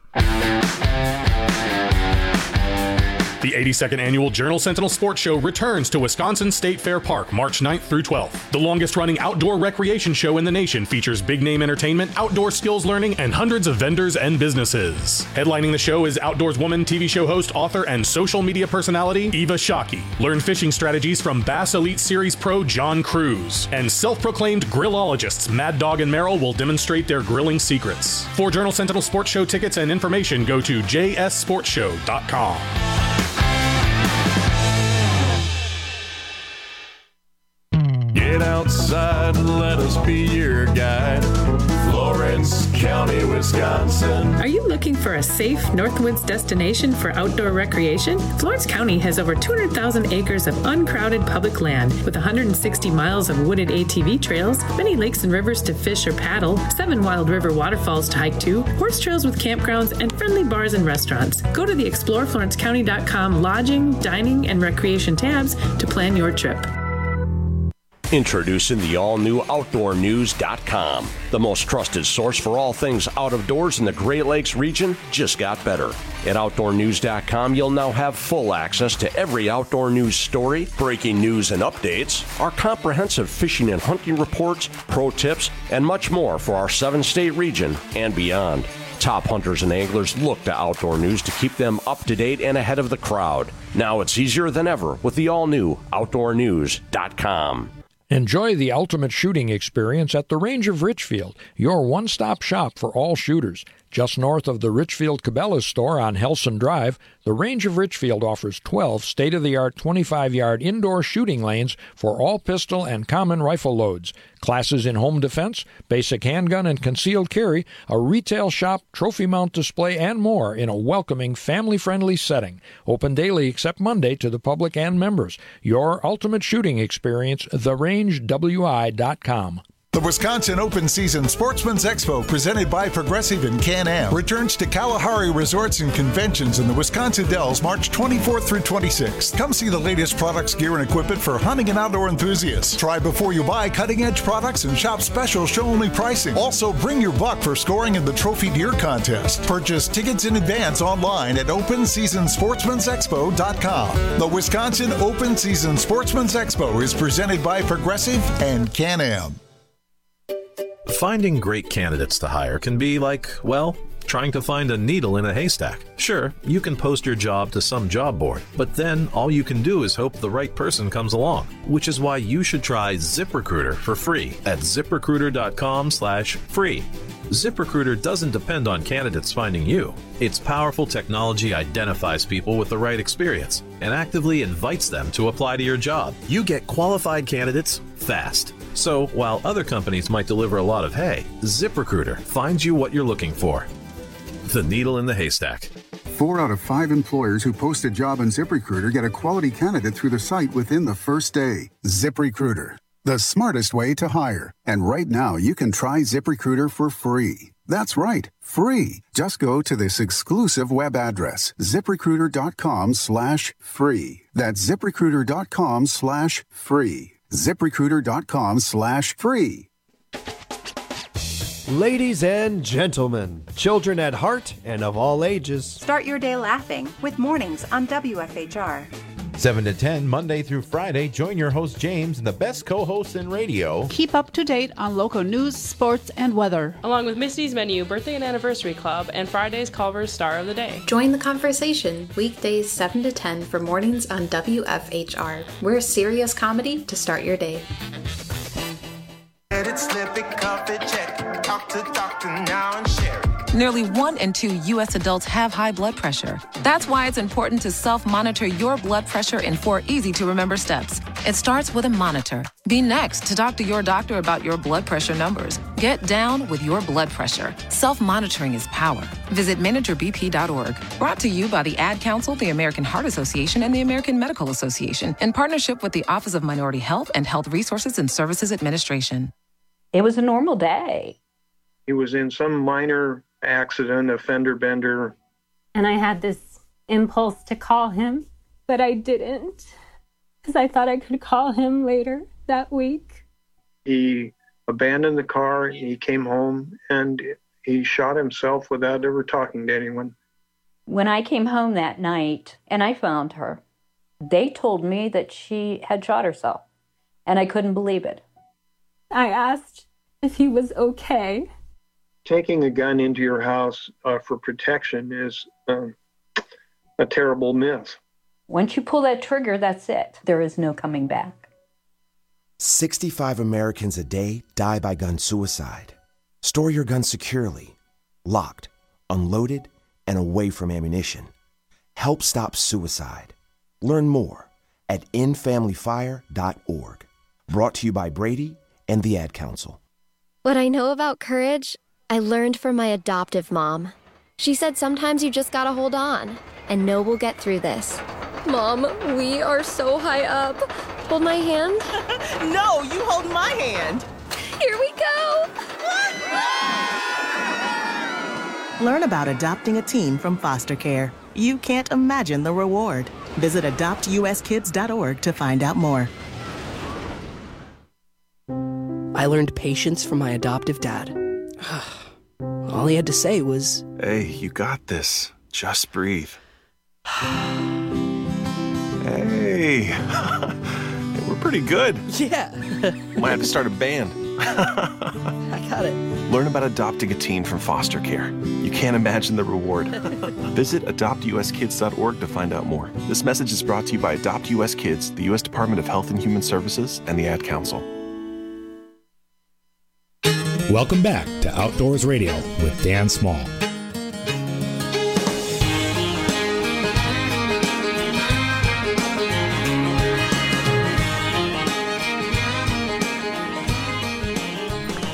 Speaker 19: The eighty-second Annual Journal-Sentinel Sports Show returns to Wisconsin State Fair Park March ninth through twelfth. The longest-running outdoor recreation show in the nation features big-name entertainment, outdoor skills learning, and hundreds of vendors and businesses. Headlining the show is Outdoors Woman T V show host, author, and social media personality Eva Shockey. Learn fishing strategies from Bass Elite Series pro John Cruz. And self-proclaimed grillologists Mad Dog and Merrill will demonstrate their grilling secrets. For Journal-Sentinel Sports Show tickets and information, go to j s sports show dot com.
Speaker 1: Get outside and let us be your guide. Florence County, Wisconsin.
Speaker 22: Are you looking for a safe Northwoods destination for outdoor recreation? Florence County has over two hundred thousand acres of uncrowded public land with one hundred sixty miles of wooded A T V trails, many lakes and rivers to fish or paddle, seven wild river waterfalls to hike to, horse trails with campgrounds, and friendly bars and restaurants. Go to the explore florence county dot com lodging, dining, and recreation tabs to plan your trip.
Speaker 8: Introducing the all-new outdoor news dot com. The most trusted source for all things out of doors in the Great Lakes region just got better. At outdoor news dot com, you'll now have full access to every outdoor news story, breaking news and updates, our comprehensive fishing and hunting reports, pro tips, and much more for our seven-state region and beyond. Top hunters and anglers look to Outdoor News to keep them up to date and ahead of the crowd. Now it's easier than ever with the all-new outdoor news dot com.
Speaker 23: Enjoy the ultimate shooting experience at the Range of Richfield, your one-stop shop for all shooters. Just north of the Richfield Cabela's store on Helson Drive, the Range of Richfield offers twelve state-of-the-art twenty-five-yard indoor shooting lanes for all pistol and common rifle loads, classes in home defense, basic handgun and concealed carry, a retail shop, trophy mount display, and more in a welcoming, family-friendly setting. Open daily except Monday to the public and members. Your ultimate shooting experience, the range w i dot com.
Speaker 3: The Wisconsin Open Season Sportsman's Expo, presented by Progressive and Can-Am, returns to Kalahari Resorts and Conventions in the Wisconsin Dells March twenty-fourth through twenty-sixth. Come see the latest products, gear, and equipment for hunting and outdoor enthusiasts. Try before you buy cutting-edge products and shop special show-only pricing. Also, bring your buck for scoring in the Trophy Deer Contest. Purchase tickets in advance online at open season sportsmans expo dot com. The Wisconsin Open Season Sportsman's Expo is presented by Progressive and Can-Am.
Speaker 4: Finding great candidates to hire can be like, well, trying to find a needle in a haystack. Sure, you can post your job to some job board, but then all you can do is hope the right person comes along, which is why you should try ZipRecruiter for free at zip recruiter dot com slash free. ZipRecruiter doesn't depend on candidates finding you. Its powerful technology identifies people with the right experience and actively invites them to apply to your job. You get qualified candidates fast. So while other companies might deliver a lot of hay, ZipRecruiter finds you what you're looking for. The needle in the haystack.
Speaker 5: Four out of five employers who post a job on ZipRecruiter get a quality candidate through the site within the first day. ZipRecruiter, the smartest way to hire. And right now, you can try ZipRecruiter for free. That's right, free. Just go to this exclusive web address, zip recruiter dot com slash free. That's zip recruiter dot com slash free. zip recruiter dot com slash free.
Speaker 24: Ladies and gentlemen, children at heart and of all ages.
Speaker 25: Start your day laughing with Mornings on W F H R.
Speaker 26: seven to ten, Monday through Friday, join your host James and the best co-hosts in radio.
Speaker 27: Keep up to date on local news, sports, and weather.
Speaker 28: Along with Misty's Menu, Birthday and Anniversary Club, and Friday's Culver's Star of the Day.
Speaker 29: Join the conversation weekdays seven to ten for Mornings on W F H R. We're serious comedy to start your day.
Speaker 30: Talk to doctor now and share it. Nearly one in two U S adults have high blood pressure. That's why it's important to self-monitor your blood pressure in four easy-to-remember steps. It starts with a monitor. Be next to talk to your doctor about your blood pressure numbers. Get down with your blood pressure. Self-monitoring is power. Visit manager b p dot org. Brought to you by the Ad Council, the American Heart Association, and the American Medical Association in partnership with the Office of Minority Health and Health Resources and Services Administration.
Speaker 31: It was a normal day.
Speaker 32: He was in some minor accident, a fender bender.
Speaker 31: And I had this impulse to call him, but I didn't because I thought I could call him later that week.
Speaker 32: He abandoned the car, he came home, and he shot himself without ever talking to anyone.
Speaker 31: When I came home that night and I found her, they told me that she had shot herself, and I couldn't believe it. I asked if he was okay.
Speaker 32: Taking a gun into your house uh, for protection is um, a terrible myth.
Speaker 31: Once you pull that trigger, that's it. There is no coming back.
Speaker 33: sixty-five Americans a day die by gun suicide. Store your gun securely, locked, unloaded, and away from ammunition. Help stop suicide. Learn more at end family fire dot org. Brought to you by Brady and the Ad Council.
Speaker 34: What I know about courage, I learned from my adoptive mom. She said sometimes you just gotta hold on and know we'll get through this. Mom, we are so high up. Hold my hand.
Speaker 35: No, you hold my hand.
Speaker 34: Here we go.
Speaker 36: Learn about adopting a teen from foster care. You can't imagine the reward. Visit adopt u s kids dot org to find out more.
Speaker 37: I learned patience from my adoptive dad. All he had to say was,
Speaker 38: "Hey, you got this. Just breathe." Hey, we're pretty good.
Speaker 37: Yeah.
Speaker 38: Might have to start a band.
Speaker 37: I got it.
Speaker 38: Learn about adopting a teen from foster care. You can't imagine the reward. Visit adopt u s kids dot org to find out more. This message is brought to you by Adopt U S Kids, the U S Department of Health and Human Services, and the Ad Council.
Speaker 16: Welcome back to Outdoors Radio with Dan Small.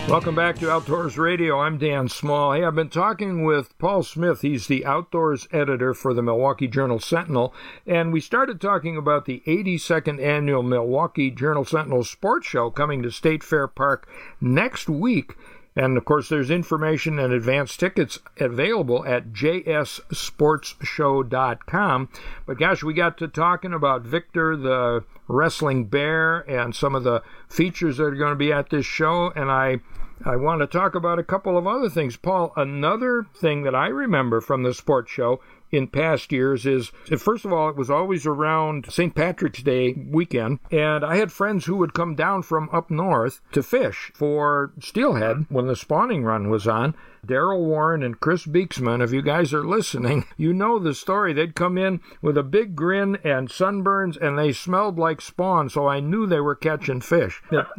Speaker 23: Welcome back to Outdoors Radio. I'm Dan Small. Hey, I've been talking with Paul Smith. He's the outdoors editor for the Milwaukee Journal-Sentinel, and we started talking about the eighty-second annual Milwaukee Journal-Sentinel Sports Show coming to State Fair Park next week. And, of course, there's information and advance tickets available at j s sports show dot com. But, gosh, we got to talking about Victor, the wrestling bear, and some of the features that are going to be at this show. And I, I want to talk about a couple of other things. Paul, another thing that I remember from the sports show in past years is, first of all, it was always around Saint Patrick's Day weekend, and I had friends who would come down from up north to fish for steelhead when the spawning run was on. Daryl Warren and Chris Beeksman, if you guys are listening, you know the story. They'd come in with a big grin and sunburns, and they smelled like spawn, so I knew they were catching fish.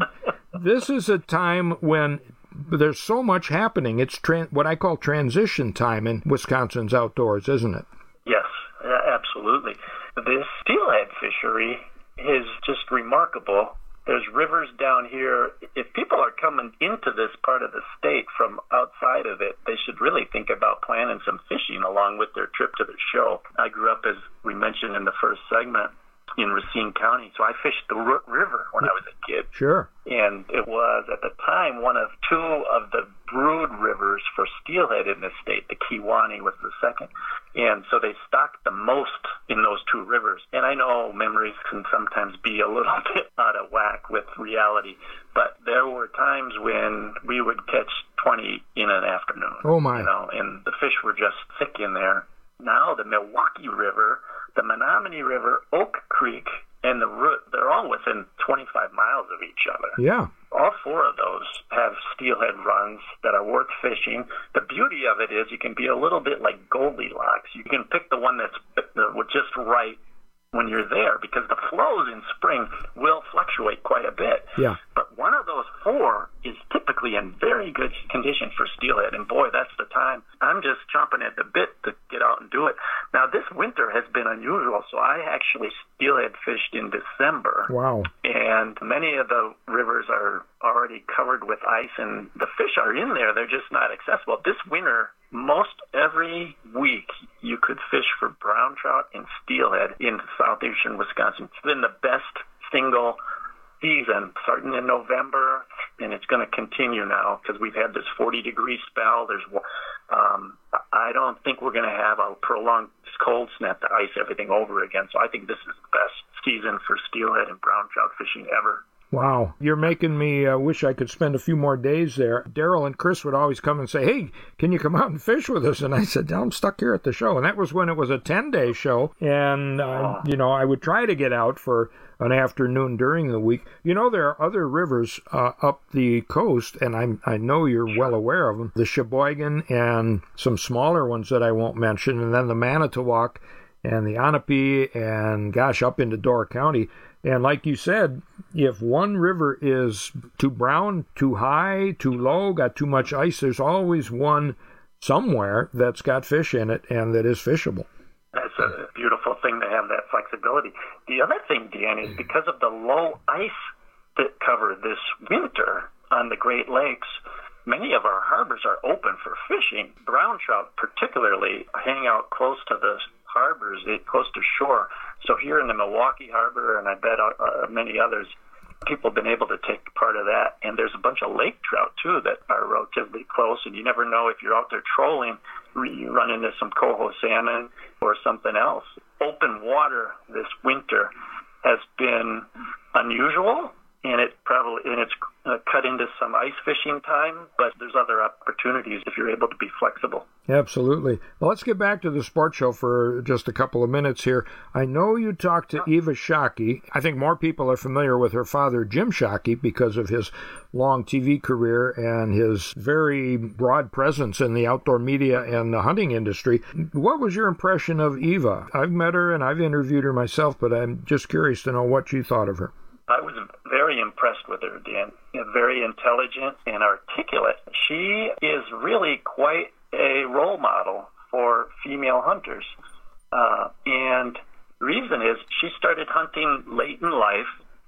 Speaker 23: This is a time when there's so much happening. It's tra- what I call transition time in Wisconsin's outdoors, isn't it?
Speaker 1: Yes, absolutely. This steelhead fishery is just remarkable. There's rivers down here. If people are coming into this part of the state from outside of it, they should really think about planning some fishing along with their trip to the show. I grew up, as we mentioned in the first segment, in Racine County, so I fished the Root River when I was a kid.
Speaker 23: Sure.
Speaker 1: And it was, at the time, one of two of the brood rivers for steelhead in this state. The Kewaunee was the second. And so they stocked the most in those two rivers. And I know memories can sometimes be a little bit out of whack with reality, but there were times when we would catch twenty in an afternoon.
Speaker 23: Oh, my.
Speaker 1: You know, and the fish were just thick in there. Now the Milwaukee River, the Menominee River, Oak Creek, and the Root, they're all within twenty-five miles of each other.
Speaker 23: Yeah.
Speaker 1: All four of those have steelhead runs that are worth fishing. The beauty of it is you can be a little bit like Goldilocks. You can pick the one that's just right when you're there, because the flows in spring will fluctuate quite a bit.
Speaker 23: Yeah.
Speaker 1: But one of those four is typically in very good condition for steelhead, and boy, that's the time. I'm just chomping at the bit to get out and do it. Now, this winter has been unusual, so I actually steelhead fished in December.
Speaker 23: Wow.
Speaker 1: And many of the rivers are already covered with ice, and the fish are in there. They're just not accessible. This winter, most every week you could fish for brown trout and steelhead in southeastern Wisconsin. It's been the best single season, starting in November, and it's going to continue now because we've had this forty degree spell. There's, um, I don't think we're going to have a prolonged cold snap to ice everything over again. So I think this is the best season for steelhead and brown trout fishing ever.
Speaker 23: Wow. You're making me uh, wish I could spend a few more days there. Daryl and Chris would always come and say, hey, can you come out and fish with us? And I said, I'm stuck here at the show. And that was when it was a ten-day show. And, uh, you know, I would try to get out for an afternoon during the week. You know, there are other rivers uh, up the coast, and I'm, I know you're well aware of them. The Sheboygan and some smaller ones that I won't mention, and then the Manitowoc and the Onepi and, gosh, up into Door County. And like you said, if one river is too brown, too high, too low, got too much ice, there's always one somewhere that's got fish in it and that is fishable.
Speaker 1: That's a beautiful thing to have that flexibility. The other thing, Dan, is because of the low ice that cover this winter on the Great Lakes, many of our harbors are open for fishing. Brown trout particularly hang out close to the harbors, close to shore. So here in the Milwaukee Harbor, and I bet uh, many others, people have been able to take part of that. And there's a bunch of lake trout, too, that are relatively close. And you never know if you're out there trolling, you run into some coho salmon or something else. Open water this winter has been unusual, and it probably and it's uh, cut into some ice fishing time, but there's other opportunities if you're able to be flexible.
Speaker 23: Absolutely. Well, let's get back to the sports show for just a couple of minutes here. I know you talked to Eva Shockey. I think more people are familiar with her father, Jim Shockey, because of his long T V career and his very broad presence in the outdoor media and the hunting industry. What was your impression of Eva? I've met her and I've interviewed her myself, but I'm just curious to know what you thought of her.
Speaker 1: I was very impressed with her, Dan. Very intelligent and articulate. She is really quite a role model for female hunters. Uh, and the reason is she started hunting late in life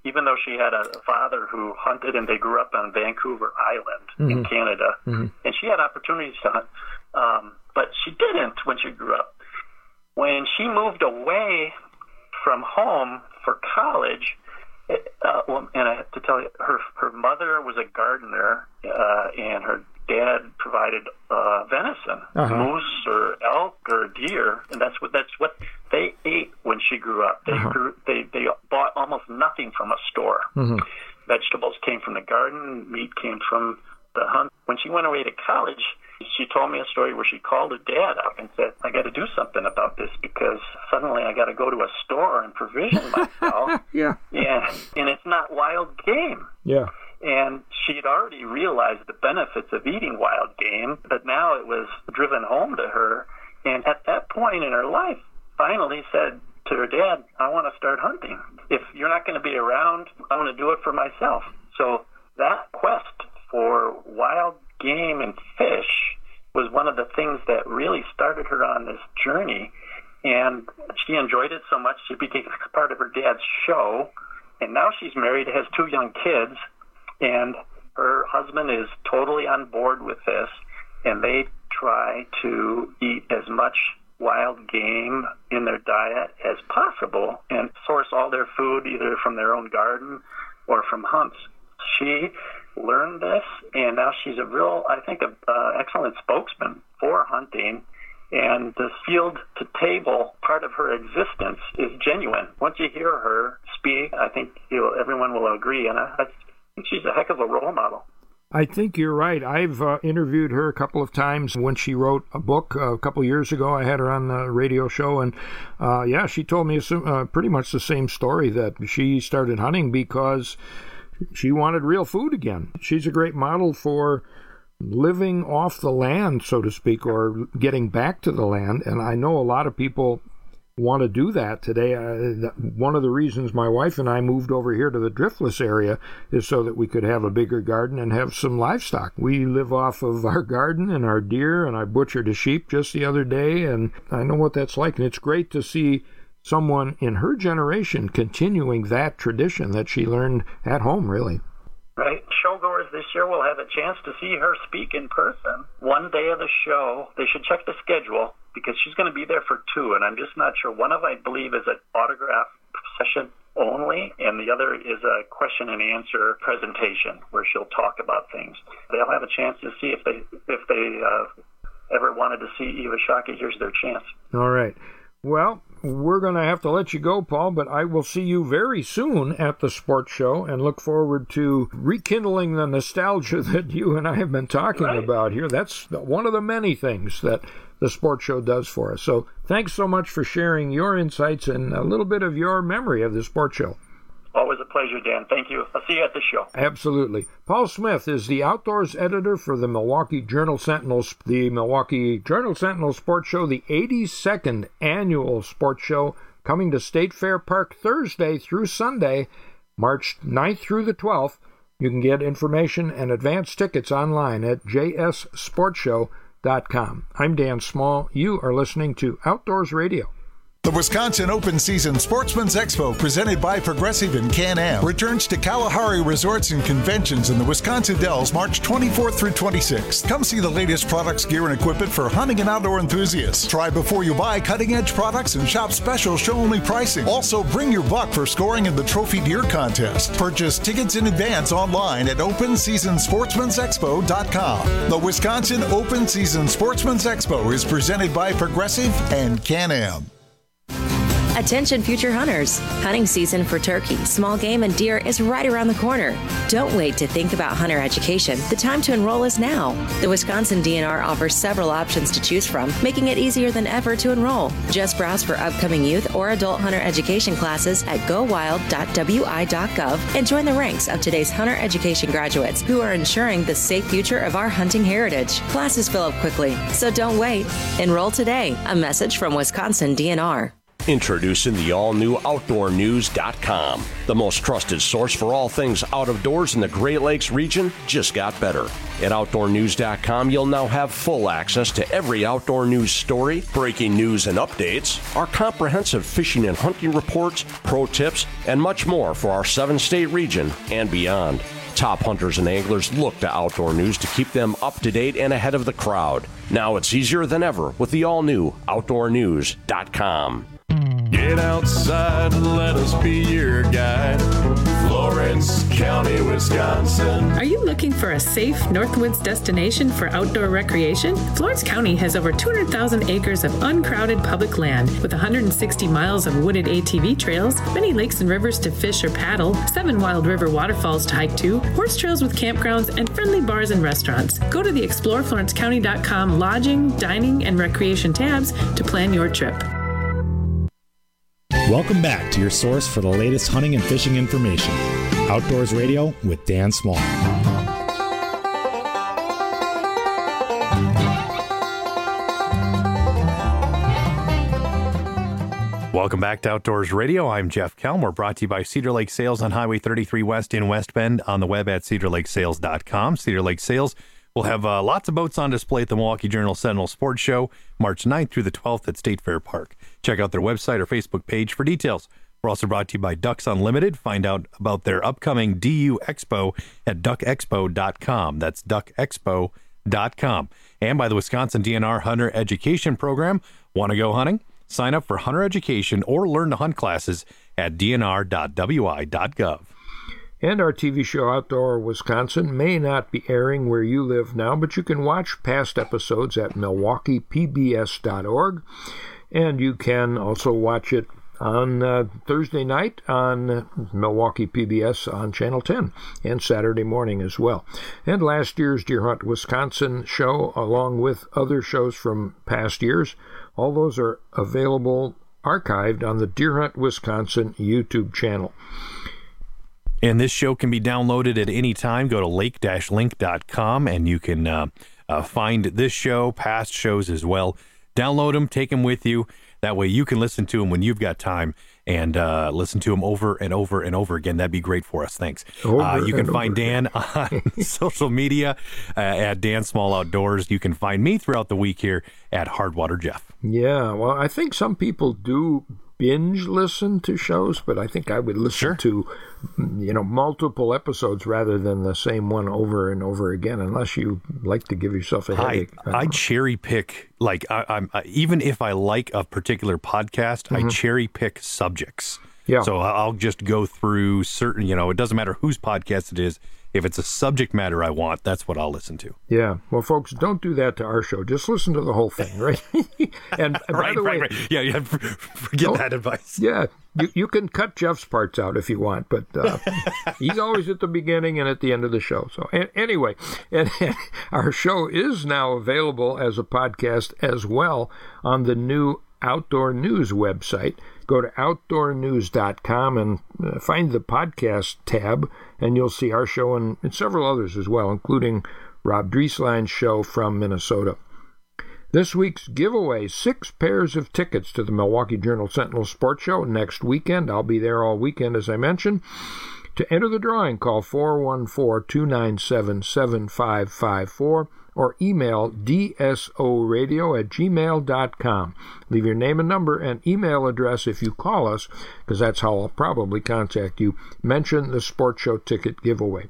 Speaker 1: even though she had a father who hunted and they grew up on Vancouver Island mm-hmm. in Canada, mm-hmm. and she had opportunities to hunt, um, but she didn't when she grew up. When she moved away from home for college, it, uh, well, and I have to tell you, her her mother was a gardener, uh, and her dad provided uh, venison, uh-huh. moose or elk or deer, and that's what that's what they ate when she grew up. They uh-huh. grew, they they bought almost nothing from a store. Mm-hmm. Vegetables came from the garden, meat came from the hunt. When she went away to college, she told me a story where she called her dad up and said, I got to do something about this because suddenly I got to go to a store and provision myself.
Speaker 23: yeah.
Speaker 1: Yeah. And it's not wild game.
Speaker 23: Yeah.
Speaker 1: And she'd already realized the benefits of eating wild game, but now it was driven home to her. And at that point in her life, finally said to her dad, I want to start hunting. If you're not going to be around, I want to do it for myself. So that quest for wild game and fish was one of the things that really started her on this journey. And she enjoyed it so much, she became part of her dad's show. And now she's married, has two young kids, and her husband is totally on board with this. And they try to eat as much wild game in their diet as possible and source all their food either from their own garden or from hunts. She learned this, and now she's a real, I think, a uh, excellent spokesman for hunting. And this field-to-table part of her existence is genuine. Once you hear her speak, I think you'll, everyone will agree, and I, I think she's a heck of a role model.
Speaker 23: I think you're right. I've uh, interviewed her a couple of times when she wrote a book uh, a couple of years ago. I had her on the radio show, and uh, yeah, she told me uh, pretty much the same story, that she started hunting because she wanted real food again. She's a great model for living off the land, so to speak, or getting back to the land. And I know a lot of people want to do that today. Uh, one of the reasons my wife and I moved over here to the Driftless area is so that we could have a bigger garden and have some livestock. We live off of our garden and our deer, and I butchered a sheep just the other day, and I know what that's like. And it's great to see someone in her generation continuing that tradition that she learned at home, really.
Speaker 1: Right. Showgoers this year will have a chance to see her speak in person. One day of the show, they should check the schedule because she's going to be there for two, and I'm just not sure. One of, I believe, is an autograph session only, and the other is a question and answer presentation where she'll talk about things. They'll have a chance to see if they if they uh, ever wanted to see Eva Shockey. Here's their chance.
Speaker 23: All right. Well, we're going to have to let you go, Paul, but I will see you very soon at the sports show and look forward to rekindling the nostalgia that you and I have been talking right. about here. That's one of the many things that the sports show does for us. So thanks so much for sharing your insights and a little bit of your memory of the sports show.
Speaker 1: Always a pleasure, Dan. Thank you. I'll see you at the show.
Speaker 23: Absolutely. Paul Smith is the outdoors editor for the Milwaukee Journal-Sentinel, the Milwaukee Journal-Sentinel Sports Show, the eighty-second annual sports show, coming to State Fair Park Thursday through Sunday, March ninth through the twelfth. You can get information and advance tickets online at j s sports show dot com. I'm Dan Small. You are listening to Outdoors Radio.
Speaker 2: The Wisconsin Open Season Sportsman's Expo, presented by Progressive and Can-Am, returns to Kalahari Resorts and Conventions in the Wisconsin Dells March twenty-fourth through twenty-sixth. Come see the latest products, gear, and equipment for hunting and outdoor enthusiasts. Try before you buy cutting-edge products and shop special show-only pricing. Also, bring your buck for scoring in the Trophy Deer Contest. Purchase tickets in advance online at open season sportsmans expo dot com. The Wisconsin Open Season Sportsman's Expo is presented by Progressive and Can-Am.
Speaker 3: Attention future hunters. Hunting season for turkey, small game, and deer is right around the corner. Don't wait to think about hunter education. The time to enroll is now. The Wisconsin D N R offers several options to choose from, making it easier than ever to enroll. Just browse for upcoming youth or adult hunter education classes at go wild dot w i dot gov and join the ranks of today's hunter education graduates who are ensuring the safe future of our hunting heritage. Classes fill up quickly, so don't wait. Enroll today. A message from Wisconsin D N R.
Speaker 4: Introducing the all-new outdoor news dot com. The most trusted source for all things out of doors in the Great Lakes region just got better. At outdoor news dot com, you'll now have full access to every outdoor news story, breaking news and updates, our comprehensive fishing and hunting reports, pro tips, and much more for our seven-state region and beyond. Top hunters and anglers look to Outdoor News to keep them up to date and ahead of the crowd. Now it's easier than ever with the all-new outdoor news dot com.
Speaker 5: Get outside and let us be your guide. Florence County, Wisconsin.
Speaker 6: Are you looking for a safe Northwoods destination for outdoor recreation? Florence County has over two hundred thousand acres of uncrowded public land with one hundred sixty miles of wooded A T V trails, many lakes and rivers to fish or paddle, seven wild river waterfalls to hike to, horse trails with campgrounds, and friendly bars and restaurants. Go to the explore florence county dot com lodging, dining, and recreation tabs to plan your trip.
Speaker 16: Welcome back to your source for the latest hunting and fishing information. Outdoors Radio with Dan Small.
Speaker 7: Welcome back to Outdoors Radio. I'm Jeff Kelm. We're brought to you by Cedar Lake Sales on Highway thirty-three West in West Bend, on the web at cedar lake sales dot com. Cedar Lake Sales will have uh, lots of boats on display at the Milwaukee Journal Sentinel Sports Show, March ninth through the twelfth at State Fair Park. Check out their website or Facebook page for details. We're also brought to you by Ducks Unlimited. Find out about their upcoming D U Expo at duck expo dot com. That's duck expo dot com. And by the Wisconsin D N R Hunter Education Program. Want to go hunting? Sign up for hunter education or learn to hunt classes at d n r dot w i dot gov.
Speaker 23: And our T V show Outdoor Wisconsin may not be airing where you live now, but you can watch past episodes at milwaukee p b s dot org. And you can also watch it on uh, Thursday night on uh, Milwaukee P B S on Channel ten, and Saturday morning as well. And last year's Deer Hunt Wisconsin show, along with other shows from past years, all those are available archived on the Deer Hunt Wisconsin YouTube channel.
Speaker 7: And this show can be downloaded at any time. Go to lake dash link dot com and you can uh, uh, find this show, past shows as well. Download them, take them with you. That way you can listen to them when you've got time and uh, listen to them over and over and over again. That'd be great for us. Thanks. Uh, you can find Dan on social media uh, at Dan Small Outdoors. You can find me throughout the week here at Hardwater Jeff.
Speaker 23: Yeah, well, I think some people do binge listen to shows, but I think I would listen sure. to, you know, multiple episodes rather than the same one over and over again, unless you like to give yourself a headache.
Speaker 7: I, I, I cherry pick, like, I, I'm I, even if I like a particular podcast, mm-hmm. I cherry pick subjects. Yeah. So I'll just go through certain, you know, it doesn't matter whose podcast it is. If it's a subject matter I want, that's what I'll listen to.
Speaker 23: Yeah. Well, folks, don't do that to our show. Just listen to the whole thing, right? and, and
Speaker 7: right,
Speaker 23: by the
Speaker 7: right,
Speaker 23: way,
Speaker 7: right. Yeah, yeah. Forget that advice.
Speaker 23: Yeah. You you can cut Jeff's parts out if you want, but uh, he's always at the beginning and at the end of the show. So and, anyway, and, and our show is now available as a podcast as well on the new Outdoor News website. Go to outdoor news dot com and uh, find the podcast tab, and you'll see our show and, and several others as well, including Rob Driesline's show from Minnesota. This week's giveaway, six pairs of tickets to the Milwaukee Journal Sentinel Sports Show next weekend. I'll be there all weekend, as I mentioned. To enter the drawing, call four one four, two nine seven, seven five five four or email d s o radio at gmail dot com. Leave your name and number and email address if you call us, because that's how I'll probably contact you. Mention the Sports Show ticket giveaway.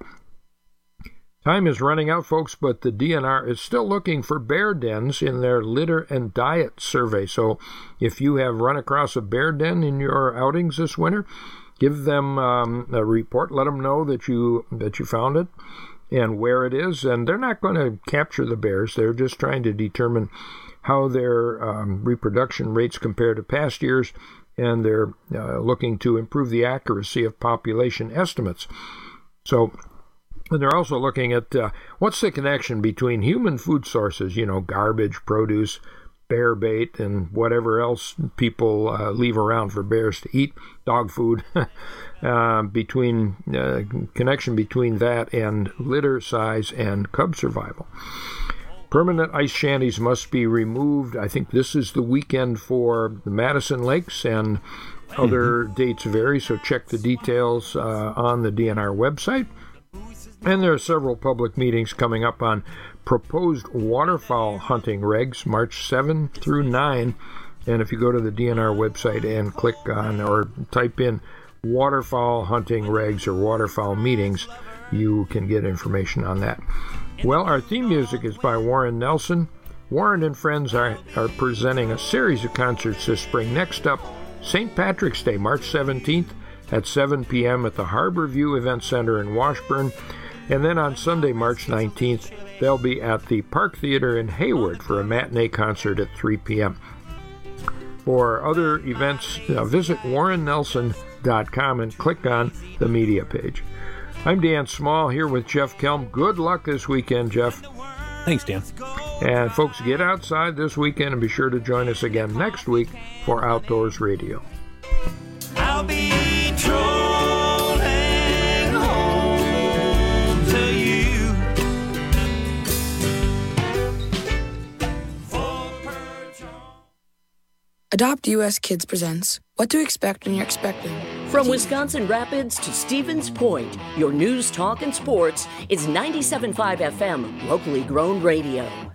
Speaker 23: Time is running out, folks, but the D N R is still looking for bear dens in their litter and diet survey. So if you have run across a bear den in your outings this winter, give them um, a report. Let them know that you that you found it and where it is. And they're not going to capture the bears. They're just trying to determine how their um, reproduction rates compare to past years, and they're uh, looking to improve the accuracy of population estimates. So, and they're also looking at uh, what's the connection between human food sources, you know, garbage, produce, bear bait, and whatever else people uh, leave around for bears to eat, dog food, uh, between uh, connection between that and litter size and cub survival. Permanent ice shanties must be removed. I think this is the weekend for the Madison Lakes, and other dates vary, so check the details uh, on the D N R website. And there are several public meetings coming up on proposed waterfowl hunting regs, March seventh through ninth. And if you go to the D N R website and click on or type in waterfowl hunting regs or waterfowl meetings, you can get information on that. Well, our theme music is by Warren Nelson. Warren and friends are, are presenting a series of concerts this spring. Next up, Saint Patrick's Day, March seventeenth at seven p.m. at the Harbor View Event Center in Washburn. And then on Sunday, March nineteenth, they'll be at the Park Theater in Hayward for a matinee concert at three p.m. For other events, uh, visit warren nelson dot com and click on the media page. I'm Dan Small here with Jeff Kelm. Good luck this weekend, Jeff.
Speaker 7: Thanks, Dan.
Speaker 23: And folks, get outside this weekend and be sure to join us again next week for Outdoors Radio.
Speaker 8: I'll be trolling home to you.
Speaker 9: Adopt U S Kids presents What to Expect When You're Expecting.
Speaker 10: From Wisconsin Rapids to Stevens Point, your news, talk, and sports is ninety-seven point five F M, locally grown radio.